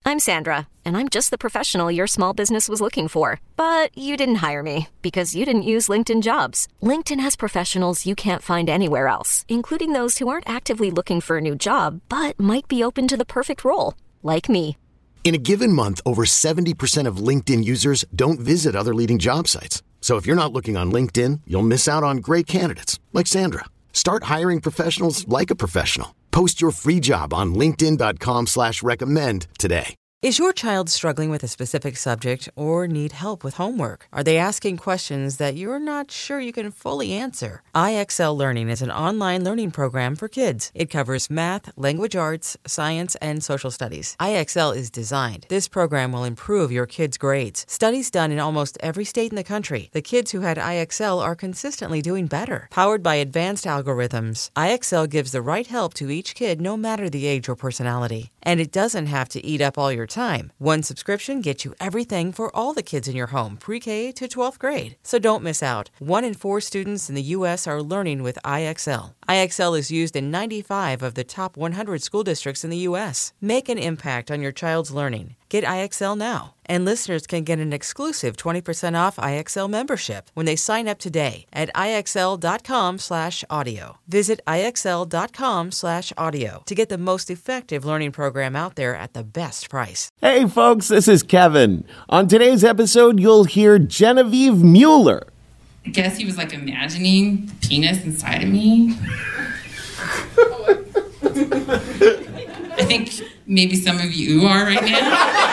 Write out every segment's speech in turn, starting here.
I'm Sandra, and I'm just the professional your small business was looking for. But you didn't hire me because you didn't use LinkedIn Jobs. LinkedIn has professionals you can't find anywhere else, including those who aren't actively looking for a new job, but might be open to the perfect role, like me. In a given month, over 70% of LinkedIn users don't visit other leading job sites. So if you're not looking on LinkedIn, you'll miss out on great candidates like Sandra. Start hiring professionals like a professional. Post your free job on linkedin.com/recommend today. Is your child struggling with a specific subject or need help with homework? Are they asking questions that you're not sure you can fully answer? IXL Learning is an online learning program for kids. It covers math, language arts, science, and social studies. IXL is designed. This program will improve your kids' grades. Studies done in almost every state in the country. The kids who had IXL are consistently doing better. Powered by advanced algorithms, IXL gives the right help to each kid no matter the age or personality. And it doesn't have to eat up all your time. One subscription gets you everything for all the kids in your home, pre-K to 12th grade. So don't miss out. 1 in 4 students in the U.S. are learning with IXL. IXL is used in 95 of the top 100 school districts in the U.S. Make an impact on your child's learning. Get IXL now. And listeners can get an exclusive 20% off IXL membership when they sign up today at IXL.com/audio. Visit IXL.com/audio to get the most effective learning program out there at the best price. Hey folks, this is Kevin. On today's episode, you'll hear Genevieve Mueller. I guess he was like imagining the penis inside of me. I think maybe some of you are right now.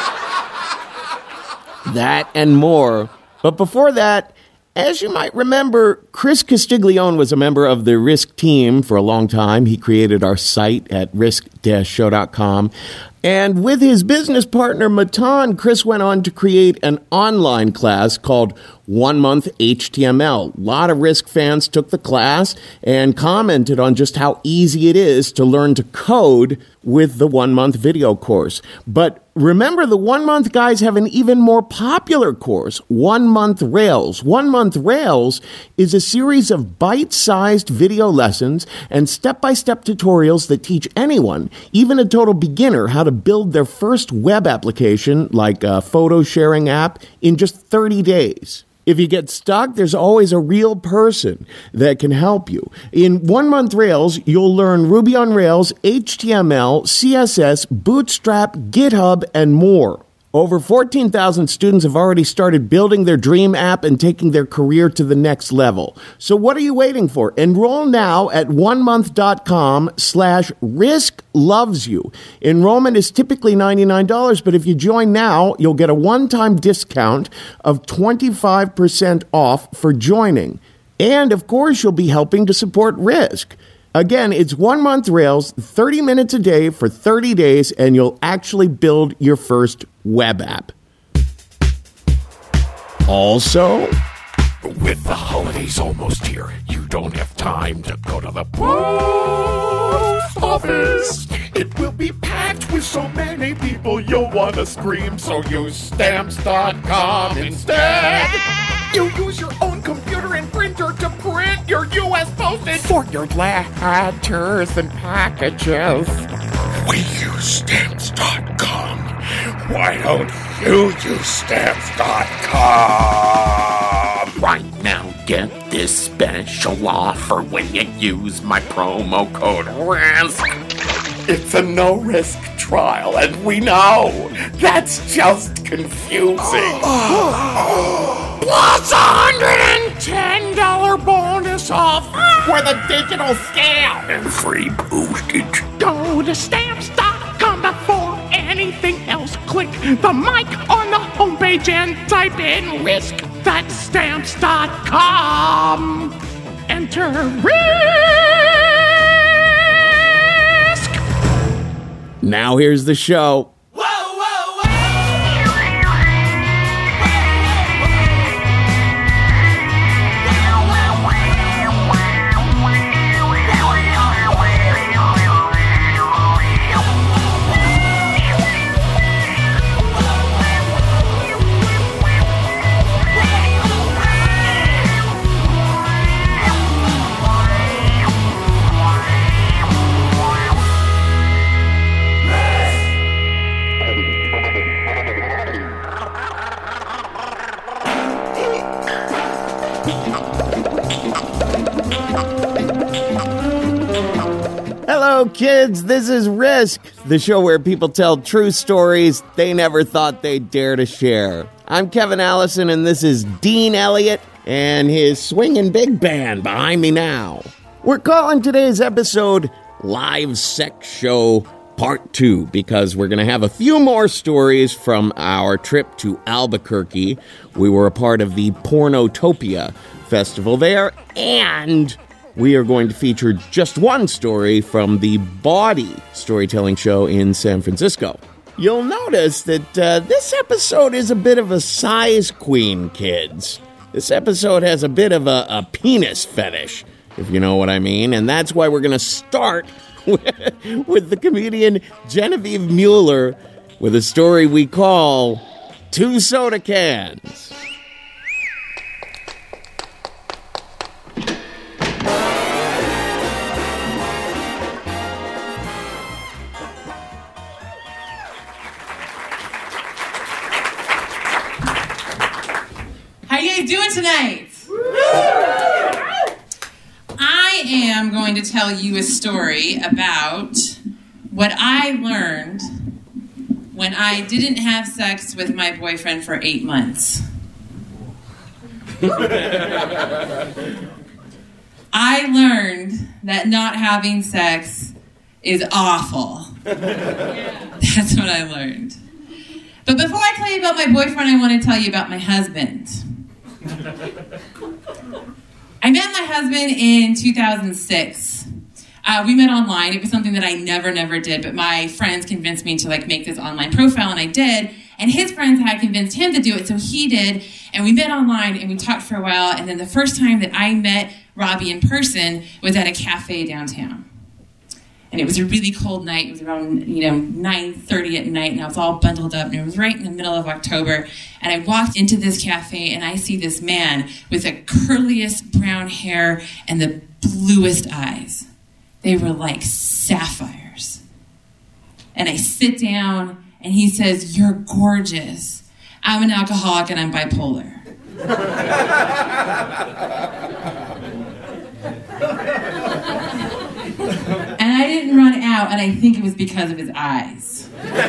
That and more. But before that, as you might remember, Chris Castiglione was a member of the Risk team for a long time. He created our site at risk-show.com. And with his business partner, Matan, Chris went on to create an online class called 1 Month HTML. A lot of Risk fans took the class and commented on just how easy it is to learn to code with the 1 month video course. But remember, the 1 month guys have an even more popular course, 1 Month Rails. 1 Month Rails is a series of bite-sized video lessons and step-by-step tutorials that teach anyone, even a total beginner, how to build their first web application, like a photo sharing app, in just 30 days. If you get stuck, there's always a real person that can help you. In 1 Month Rails, you'll learn Ruby on Rails, HTML, CSS, Bootstrap, GitHub, and more. Over 14,000 students have already started building their dream app and taking their career to the next level. So what are you waiting for? Enroll now at onemonth.com/risklovesyou. Enrollment is typically $99, but if you join now, you'll get a one-time discount of 25% off for joining. And, of course, you'll be helping to support Risk. Again, it's 1 Month Rails, 30 minutes a day for 30 days, and you'll actually build your first web app. Also, with the holidays almost here, you don't have time to go to the post office. It will be packed with so many people you'll want to scream, so use Stamps.com instead. You use your own computer and printer to print your U.S. postage for your letters and packages. We use Stamps.com. Why don't you use Stamps.com? Right now, get this special offer when you use my promo code RISK. It's a no-risk trial, and we know that's just confusing. Plus $110 bonus off for the digital scale and free postage. Go to Stamps.com before anything else. Click the mic on the homepage and type in RISK. That's Stamps.com. Enter RISK. now here's the show. Hello, kids. This is Risk, the show where people tell true stories they never thought they'd dare to share. I'm Kevin Allison, and this is Dean Elliott and his swinging big band behind me now. We're calling today's episode Live Sex Show Part 2 because we're going to have a few more stories from our trip to Albuquerque. We were a part of the Pornotopia Festival there, and we are going to feature just one story from the Bawdy Storytelling Show in San Francisco. You'll notice that this episode is a bit of a size queen, kids. This episode has a bit of a penis fetish, if you know what I mean, and that's why we're going to start with the comedian Genevieve Mueller with a story we call Two Soda Cans. How you guys doing tonight? I am going to tell you a story about what I learned when I didn't have sex with my boyfriend for 8 months. I learned that not having sex is awful. That's what I learned. But before I tell you about my boyfriend, I want to tell you about my husband. I met my husband in 2006. We met online. It was something that I never did, but my friends convinced me to make this online profile, and I did. And his friends had convinced him to do it, so he did. And we met online, and we talked for a while. And then the first time that I met Robbie in person was at a cafe downtown. And it was a really cold night. It was around, 9:30 at night, and I was all bundled up, and it was right in the middle of October. And I walked into this cafe, and I see this man with the curliest brown hair and the bluest eyes. They were like sapphires. And I sit down, and he says, "You're gorgeous. I'm an alcoholic, and I'm bipolar." And I didn't run out, and I think it was because of his eyes.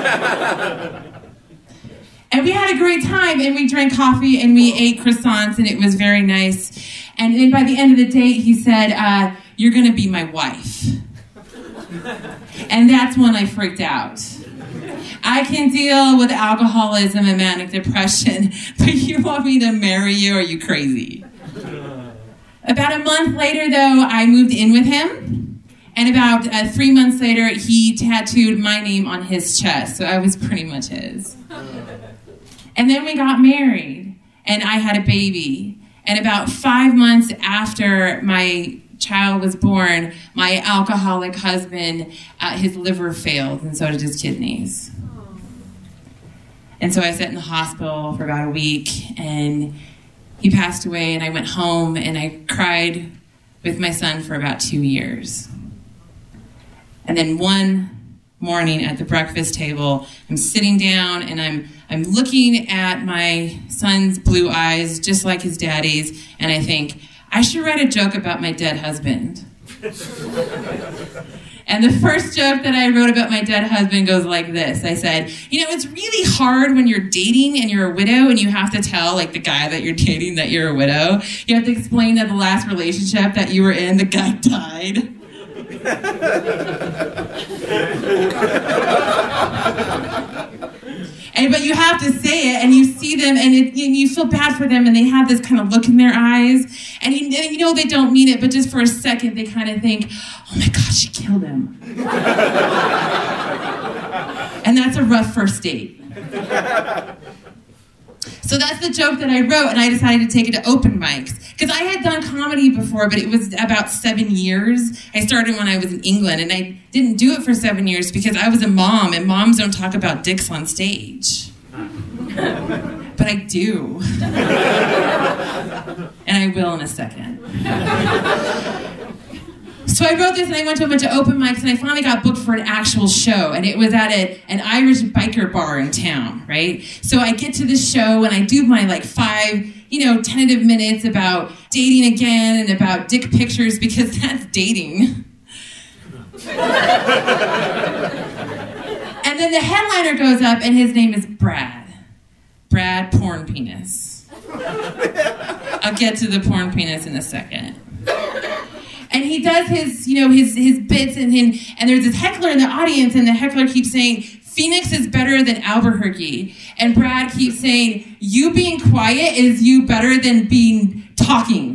And we had a great time, and we drank coffee, and we ate croissants, and it was very nice. And then by the end of the date, he said, "You're going to be my wife." And that's when I freaked out. I can deal with alcoholism and manic depression, but you want me to marry you? Are you crazy? About a month later, though, I moved in with him. And about 3 months later, he tattooed my name on his chest, so I was pretty much his. And then we got married, and I had a baby. And about 5 months after my child was born, my alcoholic husband, his liver failed, and so did his kidneys. And so I sat in the hospital for about a week, and he passed away, and I went home, and I cried with my son for about 2 years. And then one morning at the breakfast table, I'm sitting down and I'm looking at my son's blue eyes, just like his daddy's, and I think, I should write a joke about my dead husband. And the first joke that I wrote about my dead husband goes like this. I said, it's really hard when you're dating and you're a widow and you have to tell the guy that you're dating that you're a widow. You have to explain that the last relationship that you were in, the guy died. But you have to say it, and you see them, and you feel bad for them, and they have this kind of look in their eyes, and you know they don't mean it, but just for a second they kind of think, "Oh my God, she killed him." And that's a rough first date. So that's the joke that I wrote, and I decided to take it to open mics. Because I had done comedy before, but it was about 7 years. I started when I was in England, and I didn't do it for 7 years because I was a mom, and moms don't talk about dicks on stage. But I do. And I will in a second. So I wrote this, and I went to a bunch of open mics, and I finally got booked for an actual show, and it was at an Irish biker bar in town, right? So I get to this show, and I do my 5 tentative minutes about dating again and about dick pictures because that's dating. And then the headliner goes up and his name is Brad. Brad Porn Penis. I'll get to the porn penis in a second. And he does his bits and there's this heckler in the audience and the heckler keeps saying, Phoenix is better than Albuquerque. And Brad keeps saying, you being quiet is you better than being talking.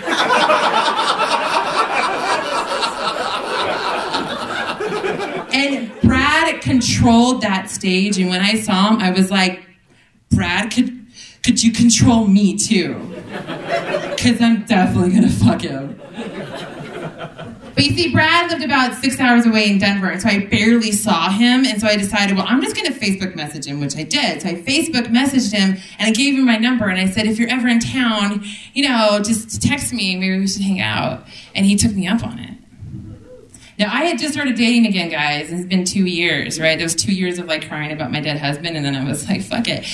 And Brad controlled that stage. And when I saw him, I was like, Brad, could you control me too? Because I'm definitely going to fuck him. But you see, Brad lived about 6 hours away in Denver, so I barely saw him, and so I decided, well, I'm just going to Facebook message him, which I did. So I Facebook messaged him, and I gave him my number, and I said, if you're ever in town, just text me, maybe we should hang out. And he took me up on it. Now, I had just started dating again, guys. It's been 2 years, right? There was 2 years of, crying about my dead husband, and then I was like, fuck it.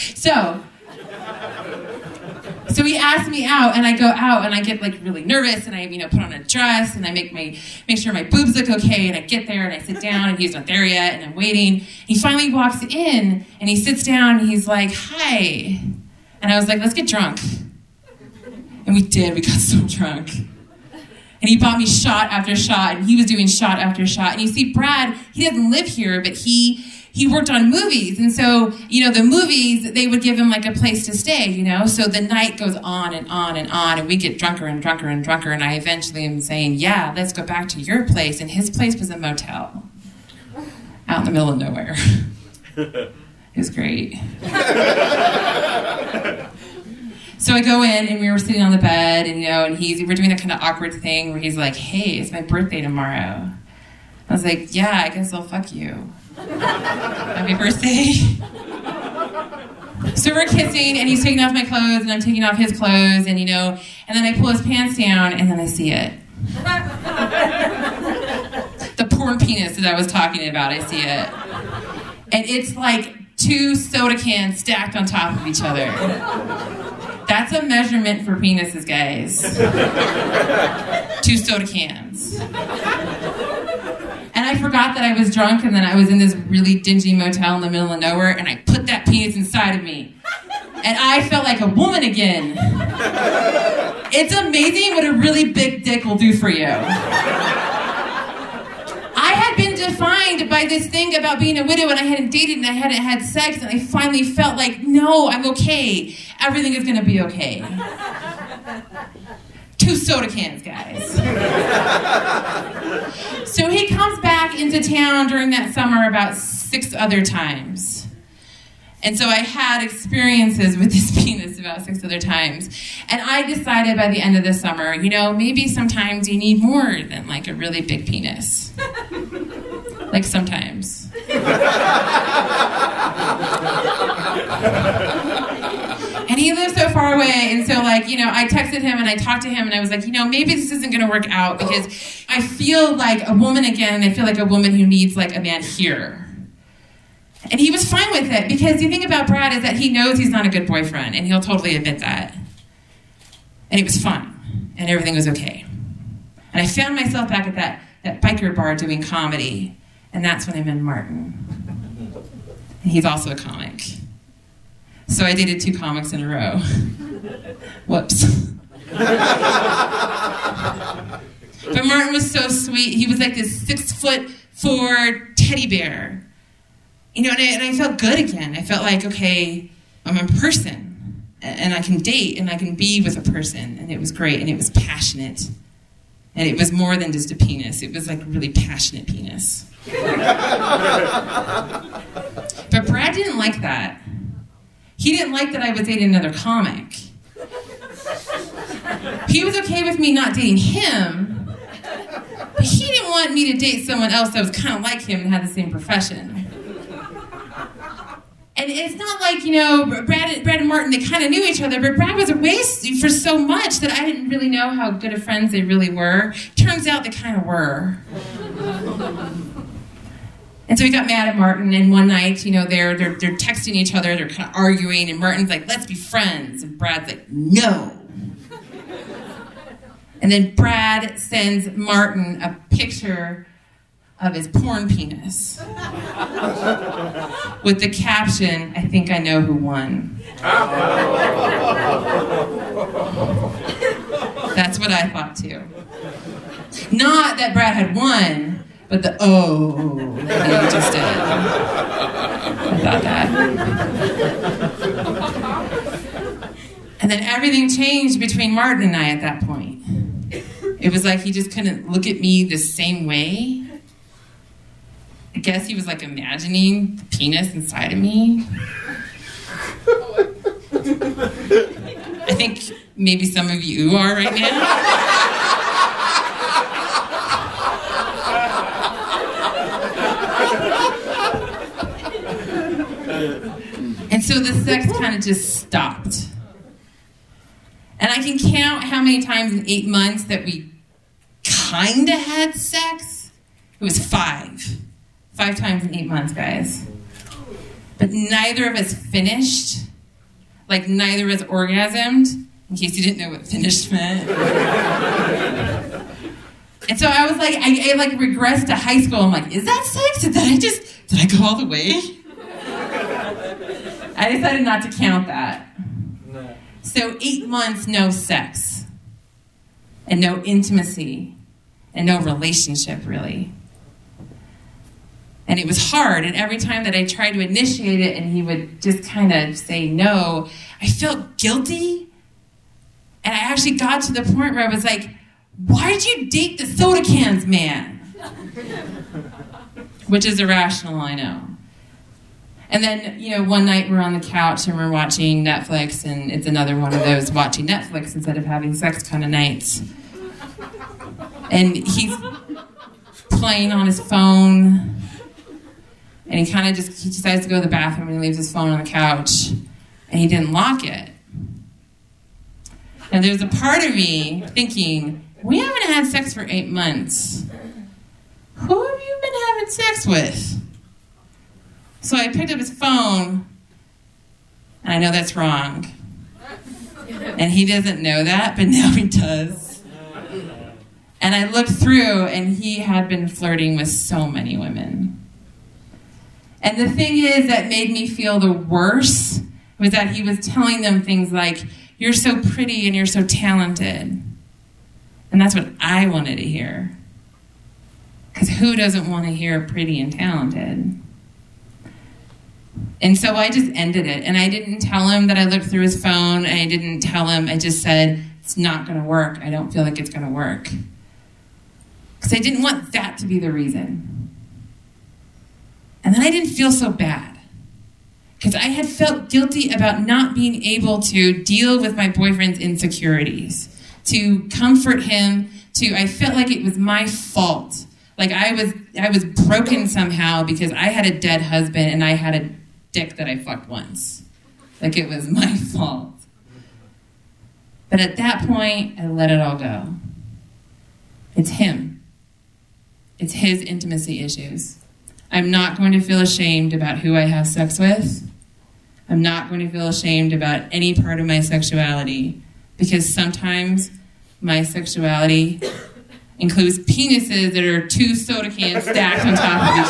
So he asked me out, and I go out, and I get really nervous, and I put on a dress, and I make sure my boobs look okay, and I get there, and I sit down, and he's not there yet, and I'm waiting. He finally walks in, and he sits down, and he's like, hi. And I was like, let's get drunk. And we did. We got so drunk. And he bought me shot after shot, and he was doing shot after shot. And you see, Brad, he doesn't live here, but he worked on movies. And so, the movies, they would give him a place to stay, So the night goes on and on and on, and we get drunker and drunker and drunker. And I eventually am saying, yeah, let's go back to your place. And his place was a motel out in the middle of nowhere. It was great. So I go in, and we were sitting on the bed, and, and we're doing that kind of awkward thing where he's like, hey, it's my birthday tomorrow. I was like, yeah, I guess I'll fuck you. Happy birthday. So we're kissing, and he's taking off my clothes, and I'm taking off his clothes, and and then I pull his pants down, and then I see it. The porn penis that I was talking about, I see it. And it's like 2 soda cans stacked on top of each other. That's a measurement for penises, guys. 2 soda cans. And I forgot that I was drunk, and then I was in this really dingy motel in the middle of nowhere, and I put that penis inside of me. And I felt like a woman again. It's amazing what a really big dick will do for you. I had been defined by this thing about being a widow, and I hadn't dated, and I hadn't had sex, and I finally felt like, no, I'm okay. Everything is going to be okay. 2 soda cans, guys. So he comes back into town during that summer about 6 other times. And so I had experiences with this penis about 6 other times. And I decided by the end of the summer, maybe sometimes you need more than a really big penis. Sometimes. And he lives so far away, and so, I texted him, and I talked to him, and I was like, maybe this isn't going to work out, because I feel like a woman again, and I feel like a woman who needs, a man here. And he was fine with it, because the thing about Brad is that he knows he's not a good boyfriend, and he'll totally admit that. And it was fun, and everything was okay. And I found myself back at that biker bar doing comedy, and that's when I met Martin. And he's also a comic. So I dated 2 comics in a row. Whoops. But Martin was so sweet. He was like this 6'4" teddy bear. And I felt good again. I felt like, okay, I'm a person. And I can date, and I can be with a person. And it was great, and it was passionate. And it was more than just a penis. It was a really passionate penis. But Brad didn't like that. He didn't like that I was dating another comic. He was okay with me not dating him, but he didn't want me to date someone else that was kind of like him and had the same profession. And it's not like, Brad and Martin, they kind of knew each other, but Brad was away for so much that I didn't really know how good of friends they really were. Turns out they kind of were. And so he got mad at Martin, and one night, you know, they're texting each other, they're kind of arguing, and Martin's like, let's be friends. And Brad's like, no. And then Brad sends Martin a picture of his porn penis with the caption, I think I know who won. That's what I thought too. Not that Brad had won, but the that he just did. I thought that. And then everything changed between Martin and I at that point. It was like he just couldn't look at me the same way. I guess he was like imagining the penis inside of me. I think maybe some of you are right now. And so the sex kind of just stopped. And I can count how many times in 8 months that we kind of had sex. It was 5. 5 times in 8 months, guys. But neither of us finished. Like, neither of us orgasmed. In case you didn't know what finished meant. And so I was like, I like regressed to high school. I'm like, is that sex? Did I go all the way? I decided not to count that. No. So 8 months, no sex. And no intimacy. And no relationship, really. And it was hard. And every time that I tried to initiate it and he would just kind of say no, I felt guilty. And I actually got to the point where I was like, why'd you date the soda cans man? Which is irrational, I know. And then, you know, one night we're on the couch and we're watching Netflix, and it's another one of those watching Netflix instead of having sex kind of nights. And he's playing on his phone, and he decides to go to the bathroom, and he leaves his phone on the couch, and he didn't lock it. And there's a part of me thinking, we haven't had sex for 8 months. Who have you been having sex with? So I picked up his phone, and I know that's wrong. And he doesn't know that, but now he does. And I looked through, and he had been flirting with so many women. And the thing is that made me feel the worst was that he was telling them things like, you're so pretty and you're so talented. And that's what I wanted to hear. Because who doesn't want to hear pretty and talented? And so I just ended it. And I didn't tell him that I looked through his phone. And I didn't tell him. I just said, it's not going to work. I don't feel like it's going to work. Because I didn't want that to be the reason. And then I didn't feel so bad. Because I had felt guilty about not being able to deal with my boyfriend's insecurities. To comfort him. I felt like it was my fault. Like I was broken somehow because I had a dead husband and I had a dick that I fucked once. Like it was my fault. But at that point, I let it all go. It's him. It's his intimacy issues. I'm not going to feel ashamed about who I have sex with. I'm not going to feel ashamed about any part of my sexuality because sometimes my sexuality includes penises that are 2 soda cans stacked on top of each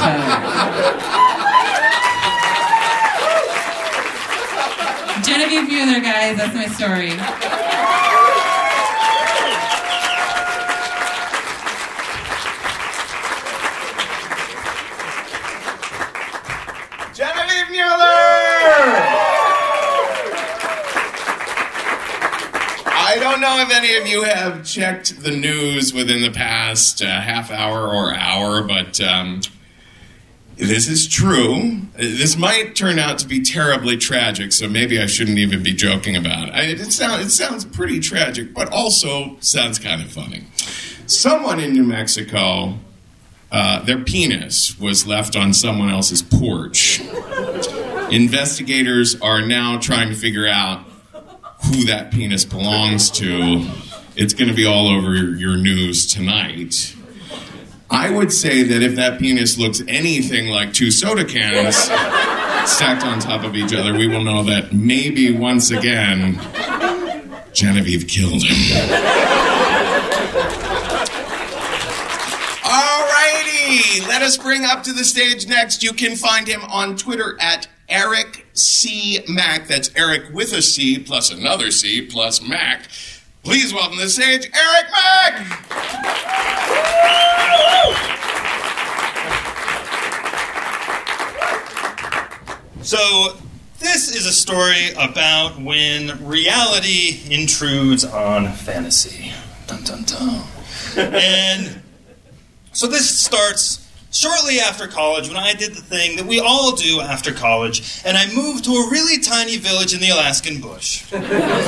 other. Genevieve Mueller, guys, that's my story. Genevieve Mueller! I don't know if any of you have checked the news within the past half hour or hour, but this is true. This might turn out to be terribly tragic, so maybe I shouldn't even be joking about it. It sounds pretty tragic, but also sounds kind of funny. Someone in New Mexico, their penis was left on someone else's porch. Investigators are now trying to figure out who that penis belongs to. It's going to be all over your news tonight. I would say that if that penis looks anything like 2 soda cans stacked on top of each other, we will know that maybe once again, Genevieve killed him. Alrighty, let us bring up to the stage next. You can find him on Twitter at Eric C. Mack. That's Eric with a C plus another C plus Mac. Please welcome to the stage, Eric Mack! So, this is a story about when reality intrudes on fantasy. Dun, dun, dun. And so this starts shortly after college, when I did the thing that we all do after college, and I moved to a really tiny village in the Alaskan bush. And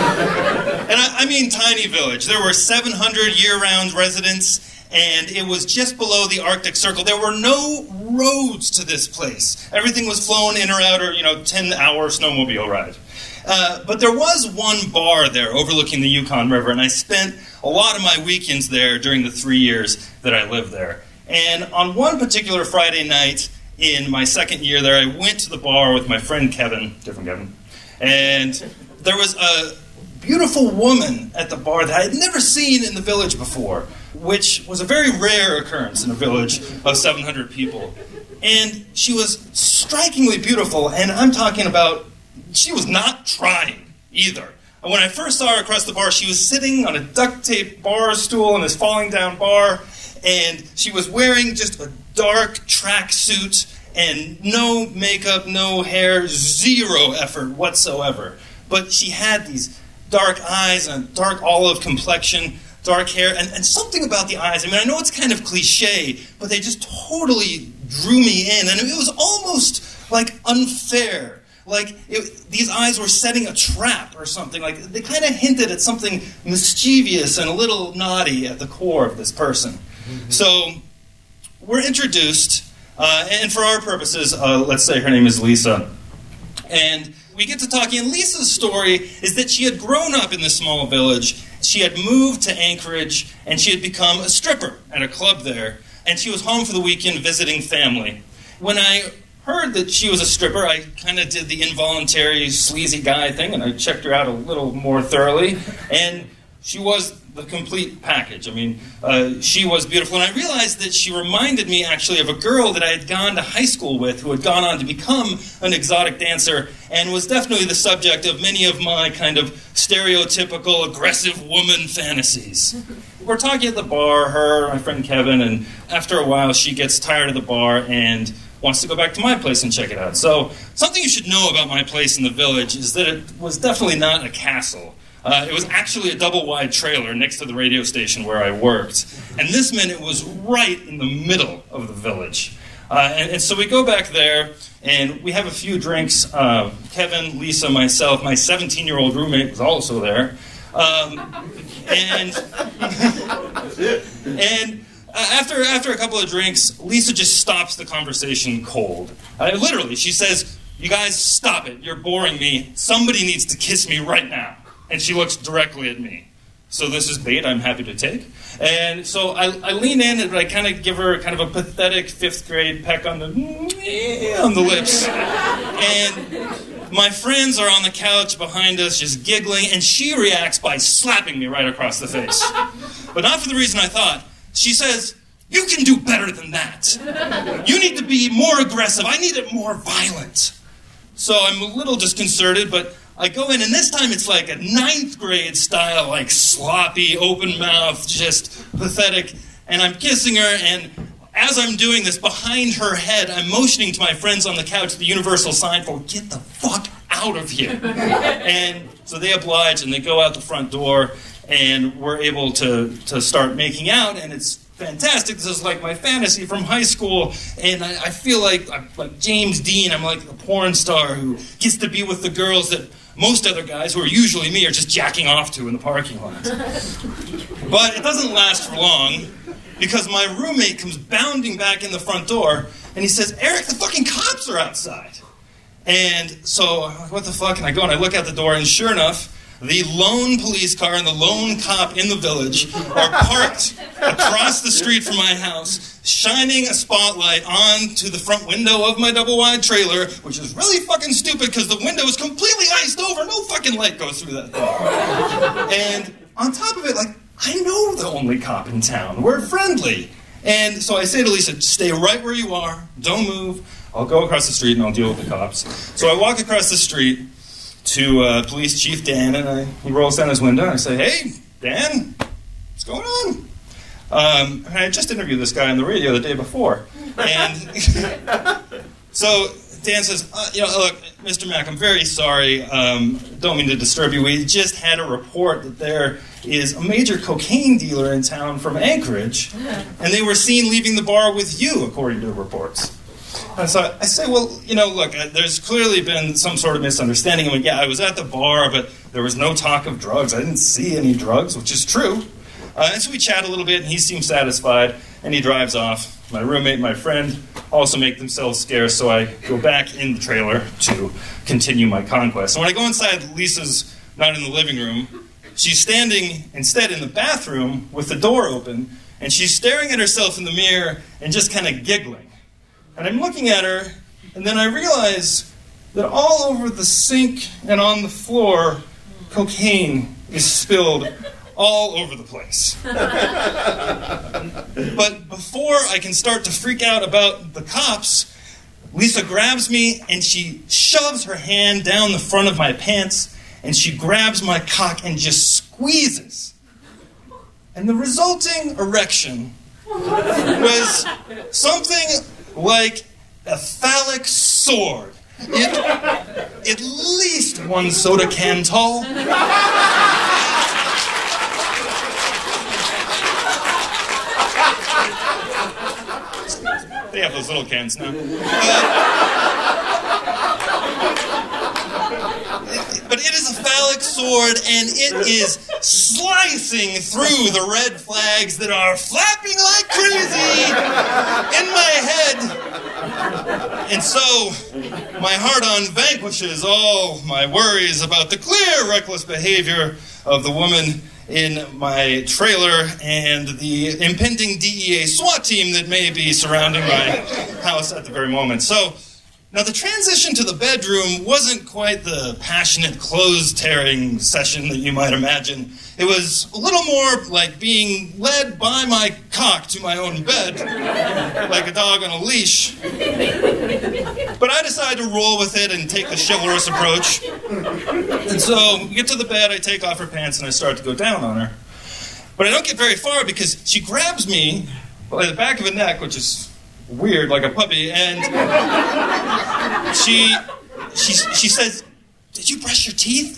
I mean tiny village. There were 700 year-round residents, and it was just below the Arctic Circle. There were no roads to this place. Everything was flown in or out, or 10-hour snowmobile ride. But there was one bar there overlooking the Yukon River, and I spent a lot of my weekends there during the 3 years that I lived there. And on one particular Friday night in my second year there, I went to the bar with my friend Kevin, different Kevin, and there was a beautiful woman at the bar that I had never seen in the village before, which was a very rare occurrence in a village of 700 people. And she was strikingly beautiful, and I'm talking about, she was not trying either. And when I first saw her across the bar, she was sitting on a duct tape bar stool in this falling down bar, and she was wearing just a dark tracksuit and no makeup, no hair, zero effort whatsoever. But she had these dark eyes and a dark olive complexion, dark hair, and something about the eyes. I mean, I know it's kind of cliche, but they just totally drew me in. And it was almost like unfair. Like these eyes were setting a trap or something. Like they kind of hinted at something mischievous and a little naughty at the core of this person. Mm-hmm. So we're introduced, and for our purposes, let's say her name is Lisa. And we get to talking, and Lisa's story is that she had grown up in this small village. She had moved to Anchorage, and she had become a stripper at a club there. And she was home for the weekend visiting family. When I heard that she was a stripper, I kind of did the involuntary sleazy guy thing, and I checked her out a little more thoroughly. And she was the complete package. I mean, she was beautiful. And I realized that she reminded me actually of a girl that I had gone to high school with who had gone on to become an exotic dancer and was definitely the subject of many of my kind of stereotypical aggressive woman fantasies. We're talking at the bar, her, my friend Kevin, and after a while she gets tired of the bar and wants to go back to my place and check it out. So something you should know about my place in the village is that it was definitely not a castle. It was actually a double-wide trailer next to the radio station where I worked. And this meant it was right in the middle of the village. And so we go back there, and we have a few drinks. Kevin, Lisa, myself, my 17-year-old roommate was also there. And after a couple of drinks, Lisa just stops the conversation cold. Literally, she says, "You guys, stop it. You're boring me. Somebody needs to kiss me right now." And she looks directly at me. So this is bait I'm happy to take. And so I lean in and I kind of give her kind of a pathetic 5th grade peck on the lips. And my friends are on the couch behind us just giggling, and she reacts by slapping me right across the face. But not for the reason I thought. She says, "You can do better than that. You need to be more aggressive. I need it more violent." So I'm a little disconcerted, but I go in, and this time it's like a 9th grade style, like sloppy, open mouth, just pathetic. And I'm kissing her, and as I'm doing this, behind her head, I'm motioning to my friends on the couch the universal sign for, "Get the fuck out of here." And so they oblige, and they go out the front door, and we're able to start making out, and it's fantastic. This is like my fantasy from high school, and I feel like I'm like James Dean. I'm like a porn star who gets to be with the girls that most other guys, who are usually me, are just jacking off to in the parking lot. But it doesn't last for long, because my roommate comes bounding back in the front door, and he says, "Eric, the fucking cops are outside." And so I'm like, what the fuck? And I go and I look out the door, and sure enough, the lone police car and the lone cop in the village are parked across the street from my house, shining a spotlight onto the front window of my double-wide trailer, which is really fucking stupid because the window is completely iced over. No fucking light goes through that thing. And on top of it, like, I know the only cop in town. We're friendly. And so I say to Lisa, stay right where you are. Don't move. I'll go across the street and I'll deal with the cops. So I walk across the street to Police Chief Dan, and he rolls down his window, and I say, hey, Dan, what's going on? And I just interviewed this guy on the radio the day before. And so Dan says, look, Mr. Mack, I'm very sorry. Don't mean to disturb you. We just had a report that there is a major cocaine dealer in town from Anchorage, and they were seen leaving the bar with you, according to the reports. And so I say, well, look, there's clearly been some sort of misunderstanding. I mean, yeah, I was at the bar, but there was no talk of drugs. I didn't see any drugs, which is true. And so we chat a little bit, and he seems satisfied, and he drives off. My roommate and my friend also make themselves scarce, so I go back in the trailer to continue my conquest. So when I go inside, Lisa's not in the living room. She's standing instead in the bathroom with the door open, and she's staring at herself in the mirror and just kind of giggling. And I'm looking at her, and then I realize that all over the sink and on the floor, cocaine is spilled all over the place. But before I can start to freak out about the cops, Lisa grabs me and she shoves her hand down the front of my pants and she grabs my cock and just squeezes. And the resulting erection was something like a phallic sword. At least one soda can tall. They have those little cans now. But it is a phallic sword, and it is slicing through the red flags that are flapping like crazy in my head. And so, my heart-on vanquishes all my worries about the clear, reckless behavior of the woman in my trailer and the impending DEA SWAT team that may be surrounding my house at the very moment. So, now the transition to the bedroom wasn't quite the passionate clothes-tearing session that you might imagine. It was a little more like being led by my cock to my own bed, like a dog on a leash. But I decided to roll with it and take the chivalrous approach. And so we get to the bed, I take off her pants, and I start to go down on her. But I don't get very far because she grabs me by the back of the neck, which is weird, like a puppy, and she says, "Did you brush your teeth?"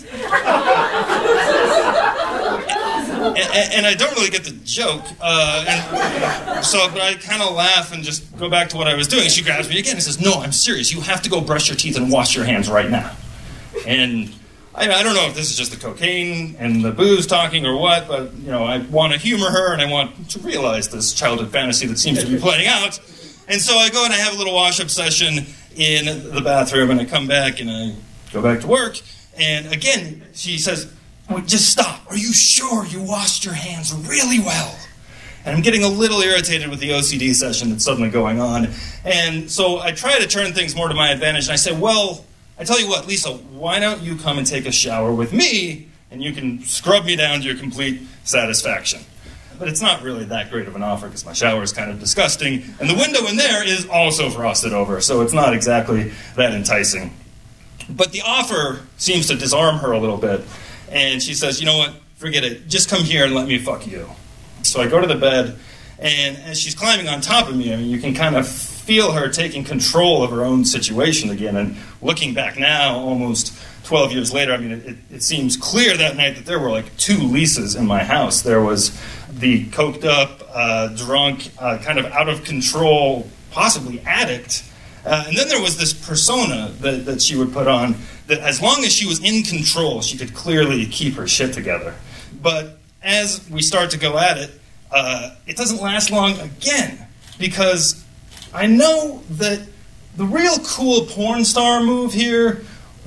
And I don't really get the joke, but I kind of laugh and just go back to what I was doing. She grabs me again and says, "No, I'm serious. You have to go brush your teeth and wash your hands right now." And I don't know if this is just the cocaine and the booze talking or what, but I want to humor her and I want to realize this childhood fantasy that seems to be playing out. And so I go and I have a little wash-up session in the bathroom, and I come back and I go back to work. And again, she says, "Well, just stop. Are you sure you washed your hands really well?" And I'm getting a little irritated with the OCD session that's suddenly going on. And so I try to turn things more to my advantage, and I say, "Well, I tell you what, Lisa, why don't you come and take a shower with me, and you can scrub me down to your complete satisfaction." But it's not really that great of an offer because my shower is kind of disgusting, and the window in there is also frosted over, so it's not exactly that enticing. But the offer seems to disarm her a little bit, and she says, "You know what, forget it, just come here and let me fuck you." So I go to the bed, and as she's climbing on top of me, you can kind of feel her taking control of her own situation again, and looking back now, almost 12 years later, it seems clear that night that there were like two Lisas in my house. There was the coked up, drunk, kind of out of control, possibly addict. And then there was this persona that she would put on that as long as she was in control, she could clearly keep her shit together. But as we start to go at it, it doesn't last long again, because I know that the real cool porn star move here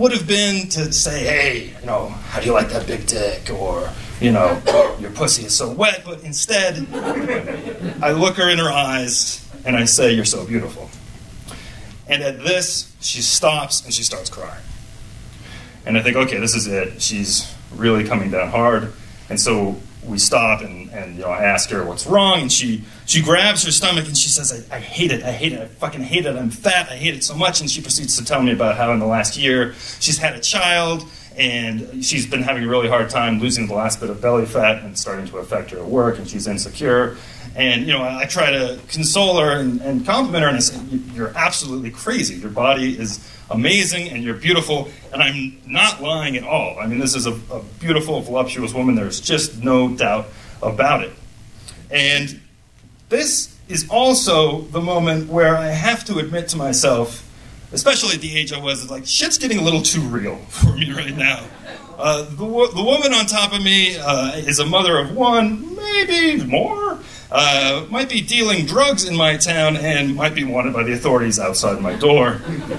would have been to say, hey, how do you like that big dick? Or, your pussy is so wet. But instead, I look her in her eyes and I say, you're so beautiful. And at this, she stops and she starts crying. And I think, okay, this is it. She's really coming down hard. And so we stop and I ask her what's wrong, and she grabs her stomach and she says, I hate it, I fucking hate it, I'm fat, I hate it so much. And she proceeds to tell me about how in the last year she's had a child, and she's been having a really hard time losing the last bit of belly fat, and starting to affect her at work, and she's insecure. And, I try to console her and compliment her, and I say, you're absolutely crazy. Your body is amazing, and you're beautiful, and I'm not lying at all. I mean, this is a beautiful, voluptuous woman. There's just no doubt about it. And this is also the moment where I have to admit to myself, especially at the age I was, it's like, shit's getting a little too real for me right now. The woman on top of me is a mother of one, maybe more. Might be dealing drugs in my town and might be wanted by the authorities outside my door.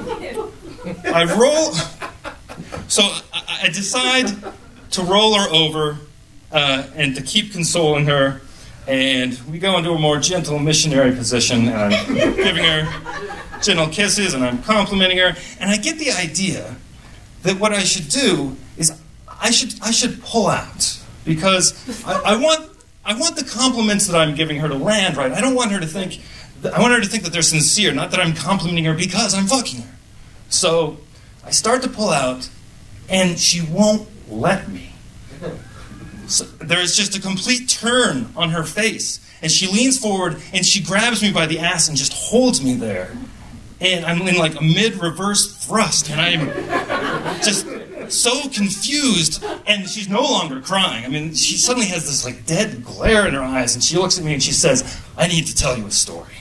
So I decide to roll her over and to keep consoling her, and we go into a more gentle missionary position, and I'm giving her gentle kisses, and I'm complimenting her, and I get the idea that what I should do is I should pull out, because I want the compliments that I'm giving her to land right. I want her to think that they're sincere, not that I'm complimenting her because I'm fucking her. So I start to pull out, and she won't let me. So there's just a complete turn on her face, and she leans forward, and she grabs me by the ass and just holds me there. And I'm in like a mid-reverse thrust, and I'm just so confused, and she's no longer crying. I mean, she suddenly has this like dead glare in her eyes, and she looks at me and she says, I need to tell you a story.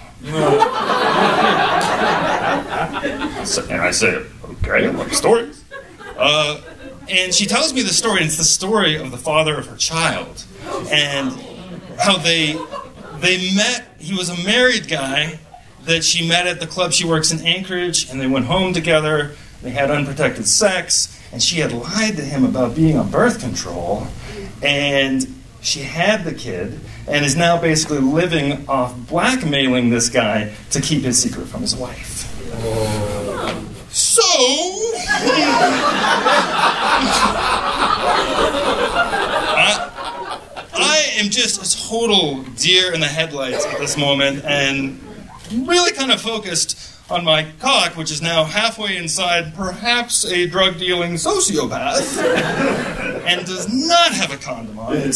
And I say, okay, what story? And she tells me the story, and it's the story of the father of her child, and how they met. He was a married guy that she met at the club she works in Anchorage, and they went home together. They had unprotected sex, and she had lied to him about being on birth control, and she had the kid, and is now basically living off blackmailing this guy to keep his secret from his wife. So, I am just a total deer in the headlights at this moment, and really kind of focused on my cock, which is now halfway inside perhaps a drug-dealing sociopath, and does not have a condom on it.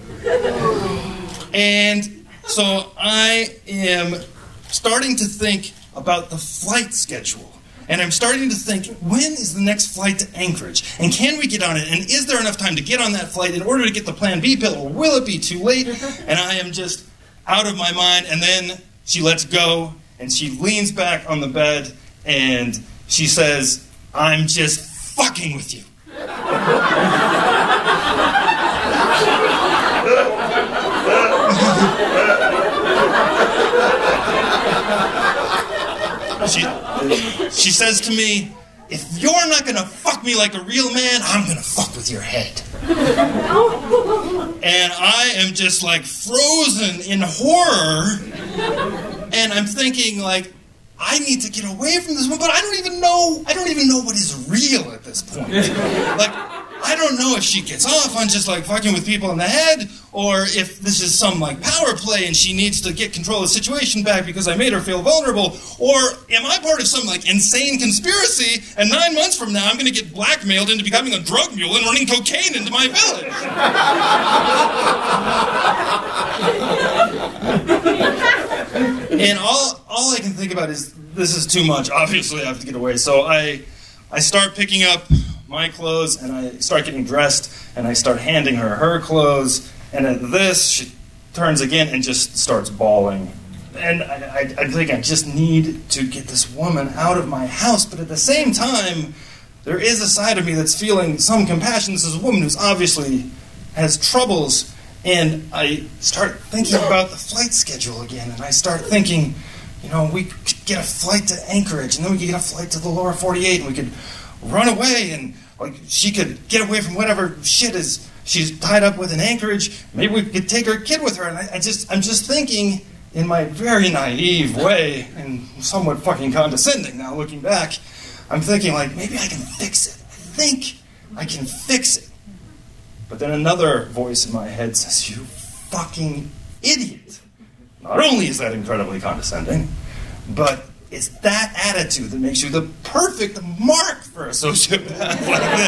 And so I am starting to think about the flight schedule. And I'm starting to think, when is the next flight to Anchorage? And can we get on it? And is there enough time to get on that flight in order to get the Plan B pill? Or will it be too late? And I am just out of my mind. And then she lets go, and she leans back on the bed, and she says, I'm just fucking with you. She says to me, if you're not going to fuck me like a real man, I'm going to fuck with your head. And I am just like frozen in horror. And I'm thinking like, I need to get away from this one, but I don't even know what is real at this point. Like, I don't know if she gets off on just like fucking with people in the head, or if this is some like power play and she needs to get control of the situation back because I made her feel vulnerable, or am I part of some like insane conspiracy and 9 months from now I'm going to get blackmailed into becoming a drug mule and running cocaine into my village? And all I can think about is, this is too much. Obviously, I have to get away. So I start picking up my clothes, and I start getting dressed, and I start handing her her clothes. And at this, she turns again and just starts bawling. And I think I just need to get this woman out of my house. But at the same time, there is a side of me that's feeling some compassion. This is a woman who's obviously has troubles. And I start thinking about the flight schedule again, and I start thinking, we could get a flight to Anchorage, and then we could get a flight to the lower 48, and we could run away and like she could get away from whatever shit is she's tied up with in Anchorage. Maybe we could take her kid with her. And I'm just thinking in my very naive way and somewhat fucking condescending now looking back, I'm thinking like, maybe I can fix it. I think I can fix it. But then another voice in my head says, you fucking idiot. Not only is that incredibly condescending, but it's that attitude that makes you the perfect mark for a sociopath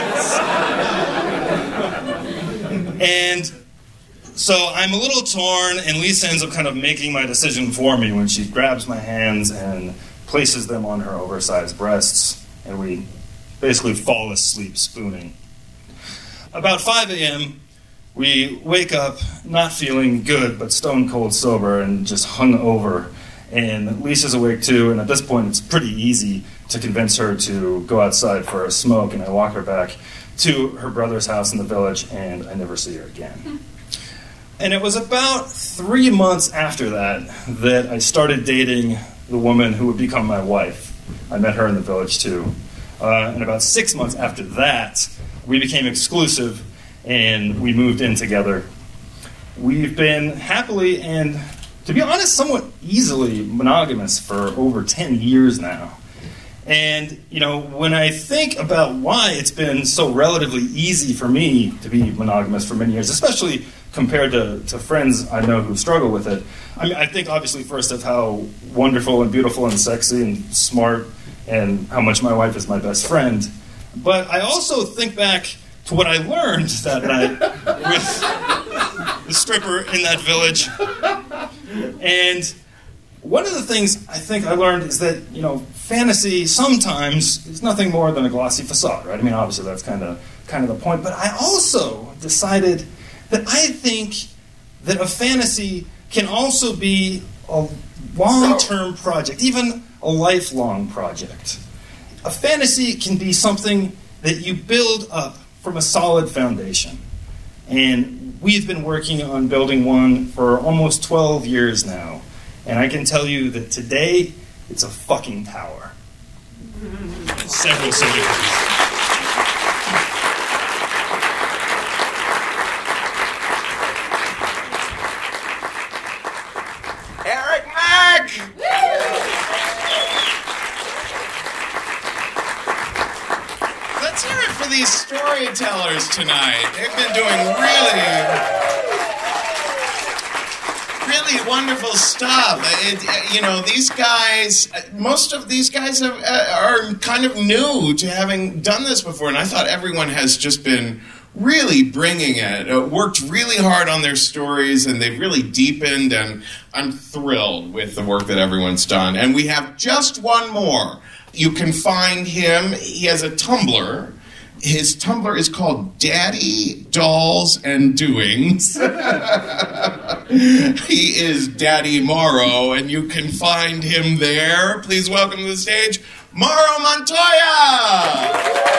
like this. And so I'm a little torn, and Lisa ends up kind of making my decision for me when she grabs my hands and places them on her oversized breasts, and we basically fall asleep spooning. About 5 a.m., we wake up not feeling good, but stone cold sober and just hung over. And Lisa's awake too, and at this point it's pretty easy to convince her to go outside for a smoke, and I walk her back to her brother's house in the village, and I never see her again. And it was about 3 months after that I started dating the woman who would become my wife. I met her in the village too. And about 6 months after that, we became exclusive, and we moved in together. We've been happily and, to be honest, somewhat easily monogamous for over 10 years now. And, you know, when I think about why it's been so relatively easy for me to be monogamous for many years, especially compared to friends I know who struggle with it, I mean, I think obviously first of how wonderful and beautiful and sexy and smart and how much my wife is my best friend. But I also think back to what I learned that night with the stripper in that village. And one of the things I think I learned is that, you know, fantasy sometimes is nothing more than a glossy facade, right? I mean, obviously that's kind of the point. But I also decided that I think that a fantasy can also be a long-term project, even a lifelong project. A fantasy can be something that you build up from a solid foundation. And we've been working on building one for almost 12 years now. And I can tell you that today, it's a fucking tower. Several centimeters. Eric Mack! Let's hear it for these storytellers tonight. They've been doing really wonderful stuff. These guys, most of these guys are kind of new to having done this before, and I thought everyone has just been really bringing it, worked really hard on their stories, and they've really deepened, and I'm thrilled with the work that everyone's done. And we have just one more. You can find him. He has a Tumblr. His Tumblr is called Daddy, Dolls, and Doings. He is Daddy Morrow, and you can find him there. Please welcome to the stage, Mauro Montoya!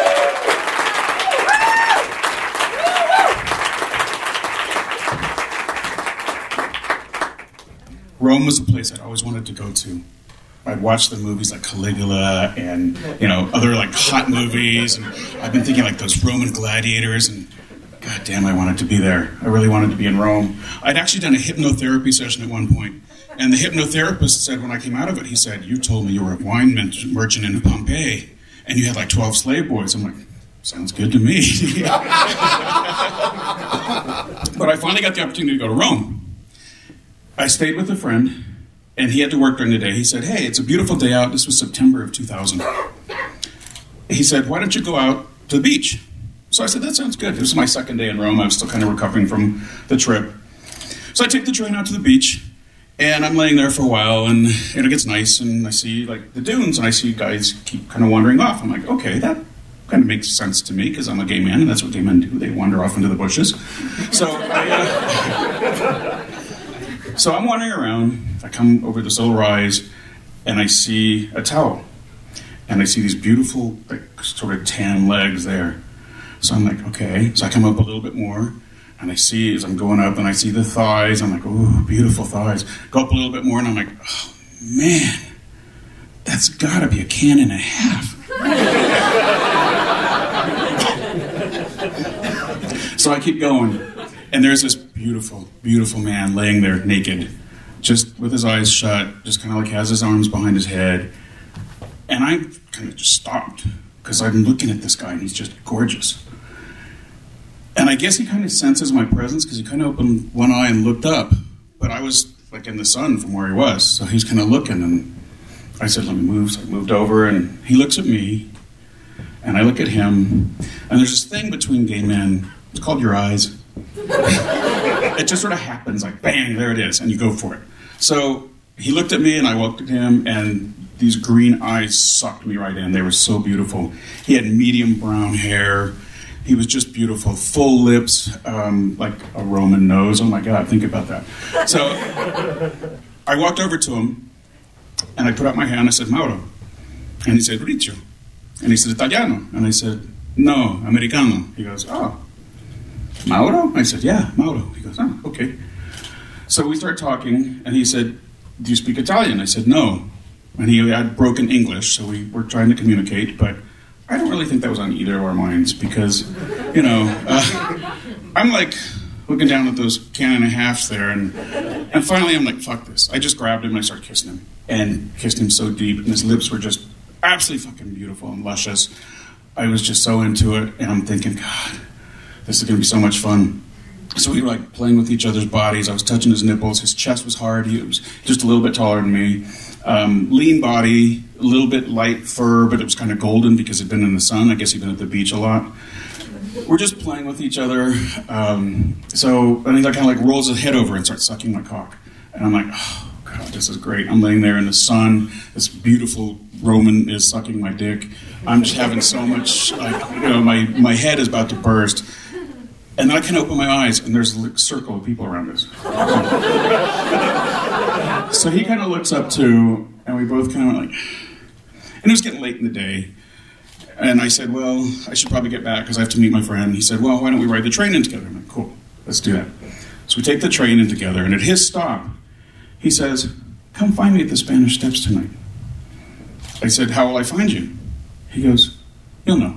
Rome was a place I'd always wanted to go to. I'd watch the movies like Caligula and, other like hot movies. And I've been thinking like those Roman gladiators, and God damn, I wanted to be there. I really wanted to be in Rome. I'd actually done a hypnotherapy session at one point. And the hypnotherapist said, when I came out of it, he said, "You told me you were a wine merchant in Pompeii and you had like 12 slave boys." I'm like, sounds good to me. But I finally got the opportunity to go to Rome. I stayed with a friend, and he had to work during the day. He said, "Hey, it's a beautiful day out." This was September of 2000. He said, "Why don't you go out to the beach?" So I said, "That sounds good." This was my second day in Rome. I was still kind of recovering from the trip. So I take the train out to the beach, and I'm laying there for a while, and it gets nice, and I see like the dunes, and I see guys keep kind of wandering off. I'm like, okay, that kind of makes sense to me, because I'm a gay man, and that's what gay men do. They wander off into the bushes. So I'm wandering around. I come over this little rise, and I see a towel. And I see these beautiful, like, sort of tan legs there. So I'm like, okay. So I come up a little bit more, and I see, as I'm going up, and I see the thighs. I'm like, ooh, beautiful thighs. Go up a little bit more, and I'm like, oh, man, that's got to be a can and a half. So I keep going, and there's this beautiful, beautiful man laying there naked, just with his eyes shut, just kind of like has his arms behind his head. And I kind of just stopped, because I'm looking at this guy, and he's just gorgeous. And I guess he kind of senses my presence, because he kind of opened one eye and looked up. But I was like in the sun from where he was, so he's kind of looking, and I said, let me move. So I moved over, and he looks at me, and I look at him, and there's this thing between gay men. It's called your eyes. It just sort of happens, like bang, there it is, and you go for it. So he looked at me, and I looked at him, and these green eyes sucked me right in. They were so beautiful. He had medium brown hair. He was just beautiful. Full lips, like a Roman nose. Oh my God, think about that. So I walked over to him, and I put out my hand. I said, Mauro. And he said, Riccio. And he said, Italiano. And I said, no, Americano. He goes, oh, Mauro? I said, yeah, Mauro. He goes, oh, okay. So we start talking, and he said, do you speak Italian? I said, no. And he had broken English, so we were trying to communicate, but I don't really think that was on either of our minds because, you know, I'm like looking down at those can and a halves there, and finally I'm like, fuck this. I just grabbed him and I started kissing him, and kissed him so deep, and his lips were just absolutely fucking beautiful and luscious. I was just so into it, and I'm thinking, God, this is going to be so much fun. So we were like playing with each other's bodies. I was touching his nipples. His chest was hard. He was just a little bit taller than me. Lean body, a little bit light fur, but it was kind of golden because he'd been in the sun. I guess he'd been at the beach a lot. We're just playing with each other. And he kind of like rolls his head over and starts sucking my cock. And I'm like, oh, God, this is great. I'm laying there in the sun. This beautiful Roman is sucking my dick. I'm just having so much, like, you know, my head is about to burst. And then I kind of open my eyes, and there's a circle of people around us. So he kind of looks up too, and we both kind of like, and it was getting late in the day. And I said, well, I should probably get back because I have to meet my friend. He said, well, why don't we ride the train in together? I'm like, cool, let's do that. So we take the train in together, and at his stop, he says, come find me at the Spanish Steps tonight. I said, how will I find you? He goes, you'll know.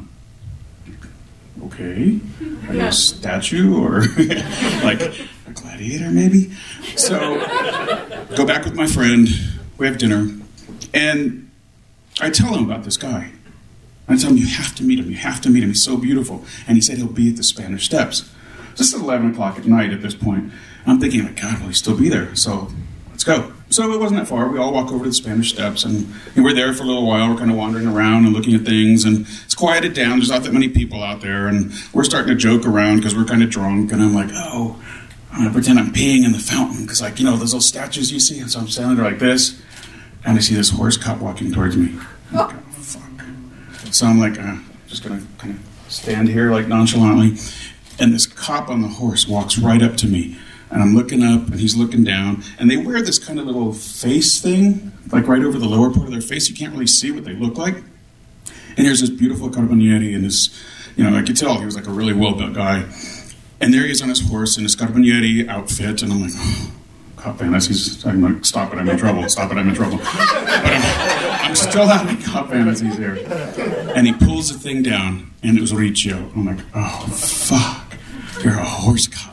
Okay. Are you a statue or like a gladiator maybe? So go back with my friend, we have dinner, and I tell him about this guy. I tell him, you have to meet him, he's so beautiful. And he said he'll be at the Spanish Steps. This is 11 o'clock at night at this point. I'm thinking, like, God, will he still be there? So let's go. So it wasn't that far. We all walk over to the Spanish Steps, and we're there for a little while. We're kind of wandering around and looking at things, and it's quieted down. There's not that many people out there, and we're starting to joke around because we're kind of drunk, and I'm like, oh, I'm going to pretend I'm peeing in the fountain because, like, you know, those little statues you see? And so I'm standing there like this, and I see this horse cop walking towards me. I'm like, oh, fuck. So I'm like, just going to kind of stand here, like, nonchalantly, and this cop on the horse walks right up to me. And I'm looking up, and he's looking down, and they wear this kind of little face thing, like right over the lower part of their face. You can't really see what they look like. And here's this beautiful Carabinieri, and this, you know, I could tell he was like a really well-built guy. And there he is on his horse in his Carabinieri outfit, and I'm like, oh, cop fantasies. I'm like, stop it, I'm in trouble. Stop it, I'm in trouble. But I'm still having cop fantasies here. And he pulls the thing down, and it was Riccio. I'm like, oh, fuck, you're a horse cop.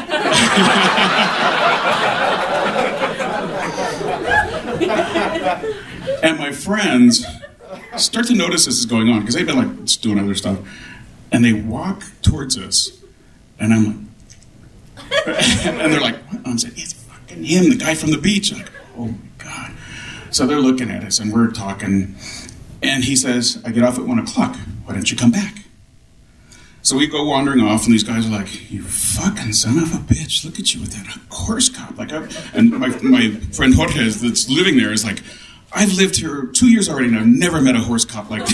And my friends start to notice this is going on because they've been like just doing other stuff, and they walk towards us, and I'm like, and they're like, what? I'm saying, it's fucking him, the guy from the beach. I'm like, oh my God. So they're looking at us, and we're talking, and he says, I get off at 1 o'clock. Why don't you come back? So we go wandering off, and these guys are like, you fucking son of a bitch, look at you with that horse cop. Like, and my friend Jorge that's living there is like, I've lived here 2 years already, and I've never met a horse cop like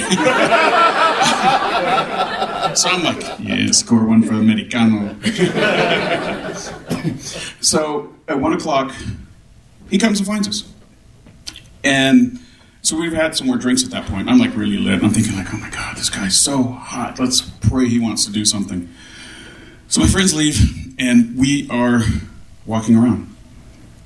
that. So I'm like, yeah, score one for Americano. So at 1 o'clock, he comes and finds us. And so we've had some more drinks at that point. I'm like really lit. I'm thinking like, oh my God, this guy's so hot. Let's pray he wants to do something. So my friends leave, and we are walking around.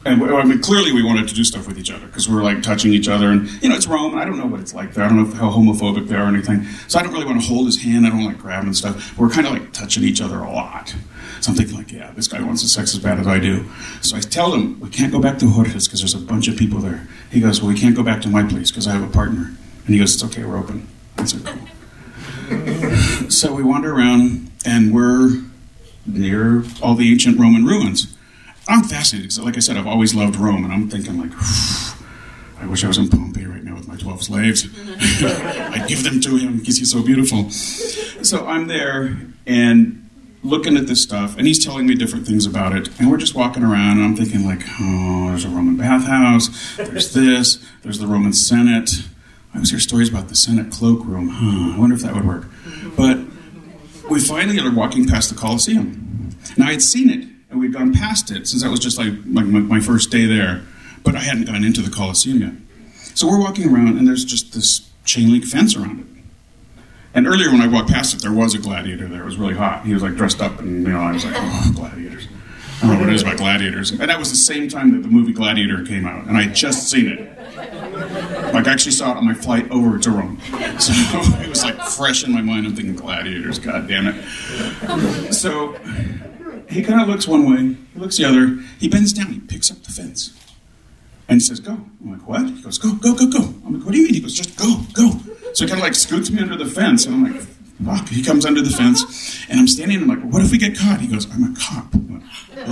And I mean, clearly we wanted to do stuff with each other because we were like touching each other. And, you know, it's Rome. And I don't know what it's like there. I don't know how homophobic they are or anything. So I don't really want to hold his hand. I don't like grab him and stuff. We're kind of like touching each other a lot. So I'm thinking like, yeah, this guy wants the sex as bad as I do. So I tell him, we can't go back to Jorge's because there's a bunch of people there. He goes, well, we can't go back to my place because I have a partner. And he goes, it's okay, we're open. I said, cool. So we wander around and we're near all the ancient Roman ruins. I'm fascinated because, like I said, I've always loved Rome. And I'm thinking like, I wish I was in Pompeii right now with my 12 slaves. I'd give them to him because he's so beautiful. So I'm there and looking at this stuff, and he's telling me different things about it, and we're just walking around, and I'm thinking like, oh, there's a Roman bathhouse, there's this, there's the Roman Senate. I always hear stories about the Senate cloakroom. I wonder if that would work. But we finally are walking past the Colosseum. Now, I'd seen it, and we'd gone past it, since that was just like my first day there, but I hadn't gone into the Colosseum yet. So we're walking around, and there's just this chain link fence around it. And earlier when I walked past it, there was a gladiator there. It was really hot. He was like dressed up, and you know, I was like, oh, gladiators. I don't know what it is about gladiators. And that was the same time that the movie Gladiator came out, and I had just seen it. Like I actually saw it on my flight over to Rome. So it was like fresh in my mind. I'm thinking gladiators, god damn it. So he kind of looks one way, he looks the other. He bends down, he picks up the fence. And he says, go. I'm like, what? He goes, go, go, go, go. I'm like, what do you mean? He goes, just go, go. So he kind of like scoots me under the fence. And I'm like, fuck. He comes under the fence. And I'm standing and I'm like, what if we get caught? He goes, I'm a cop. I'm like, oh,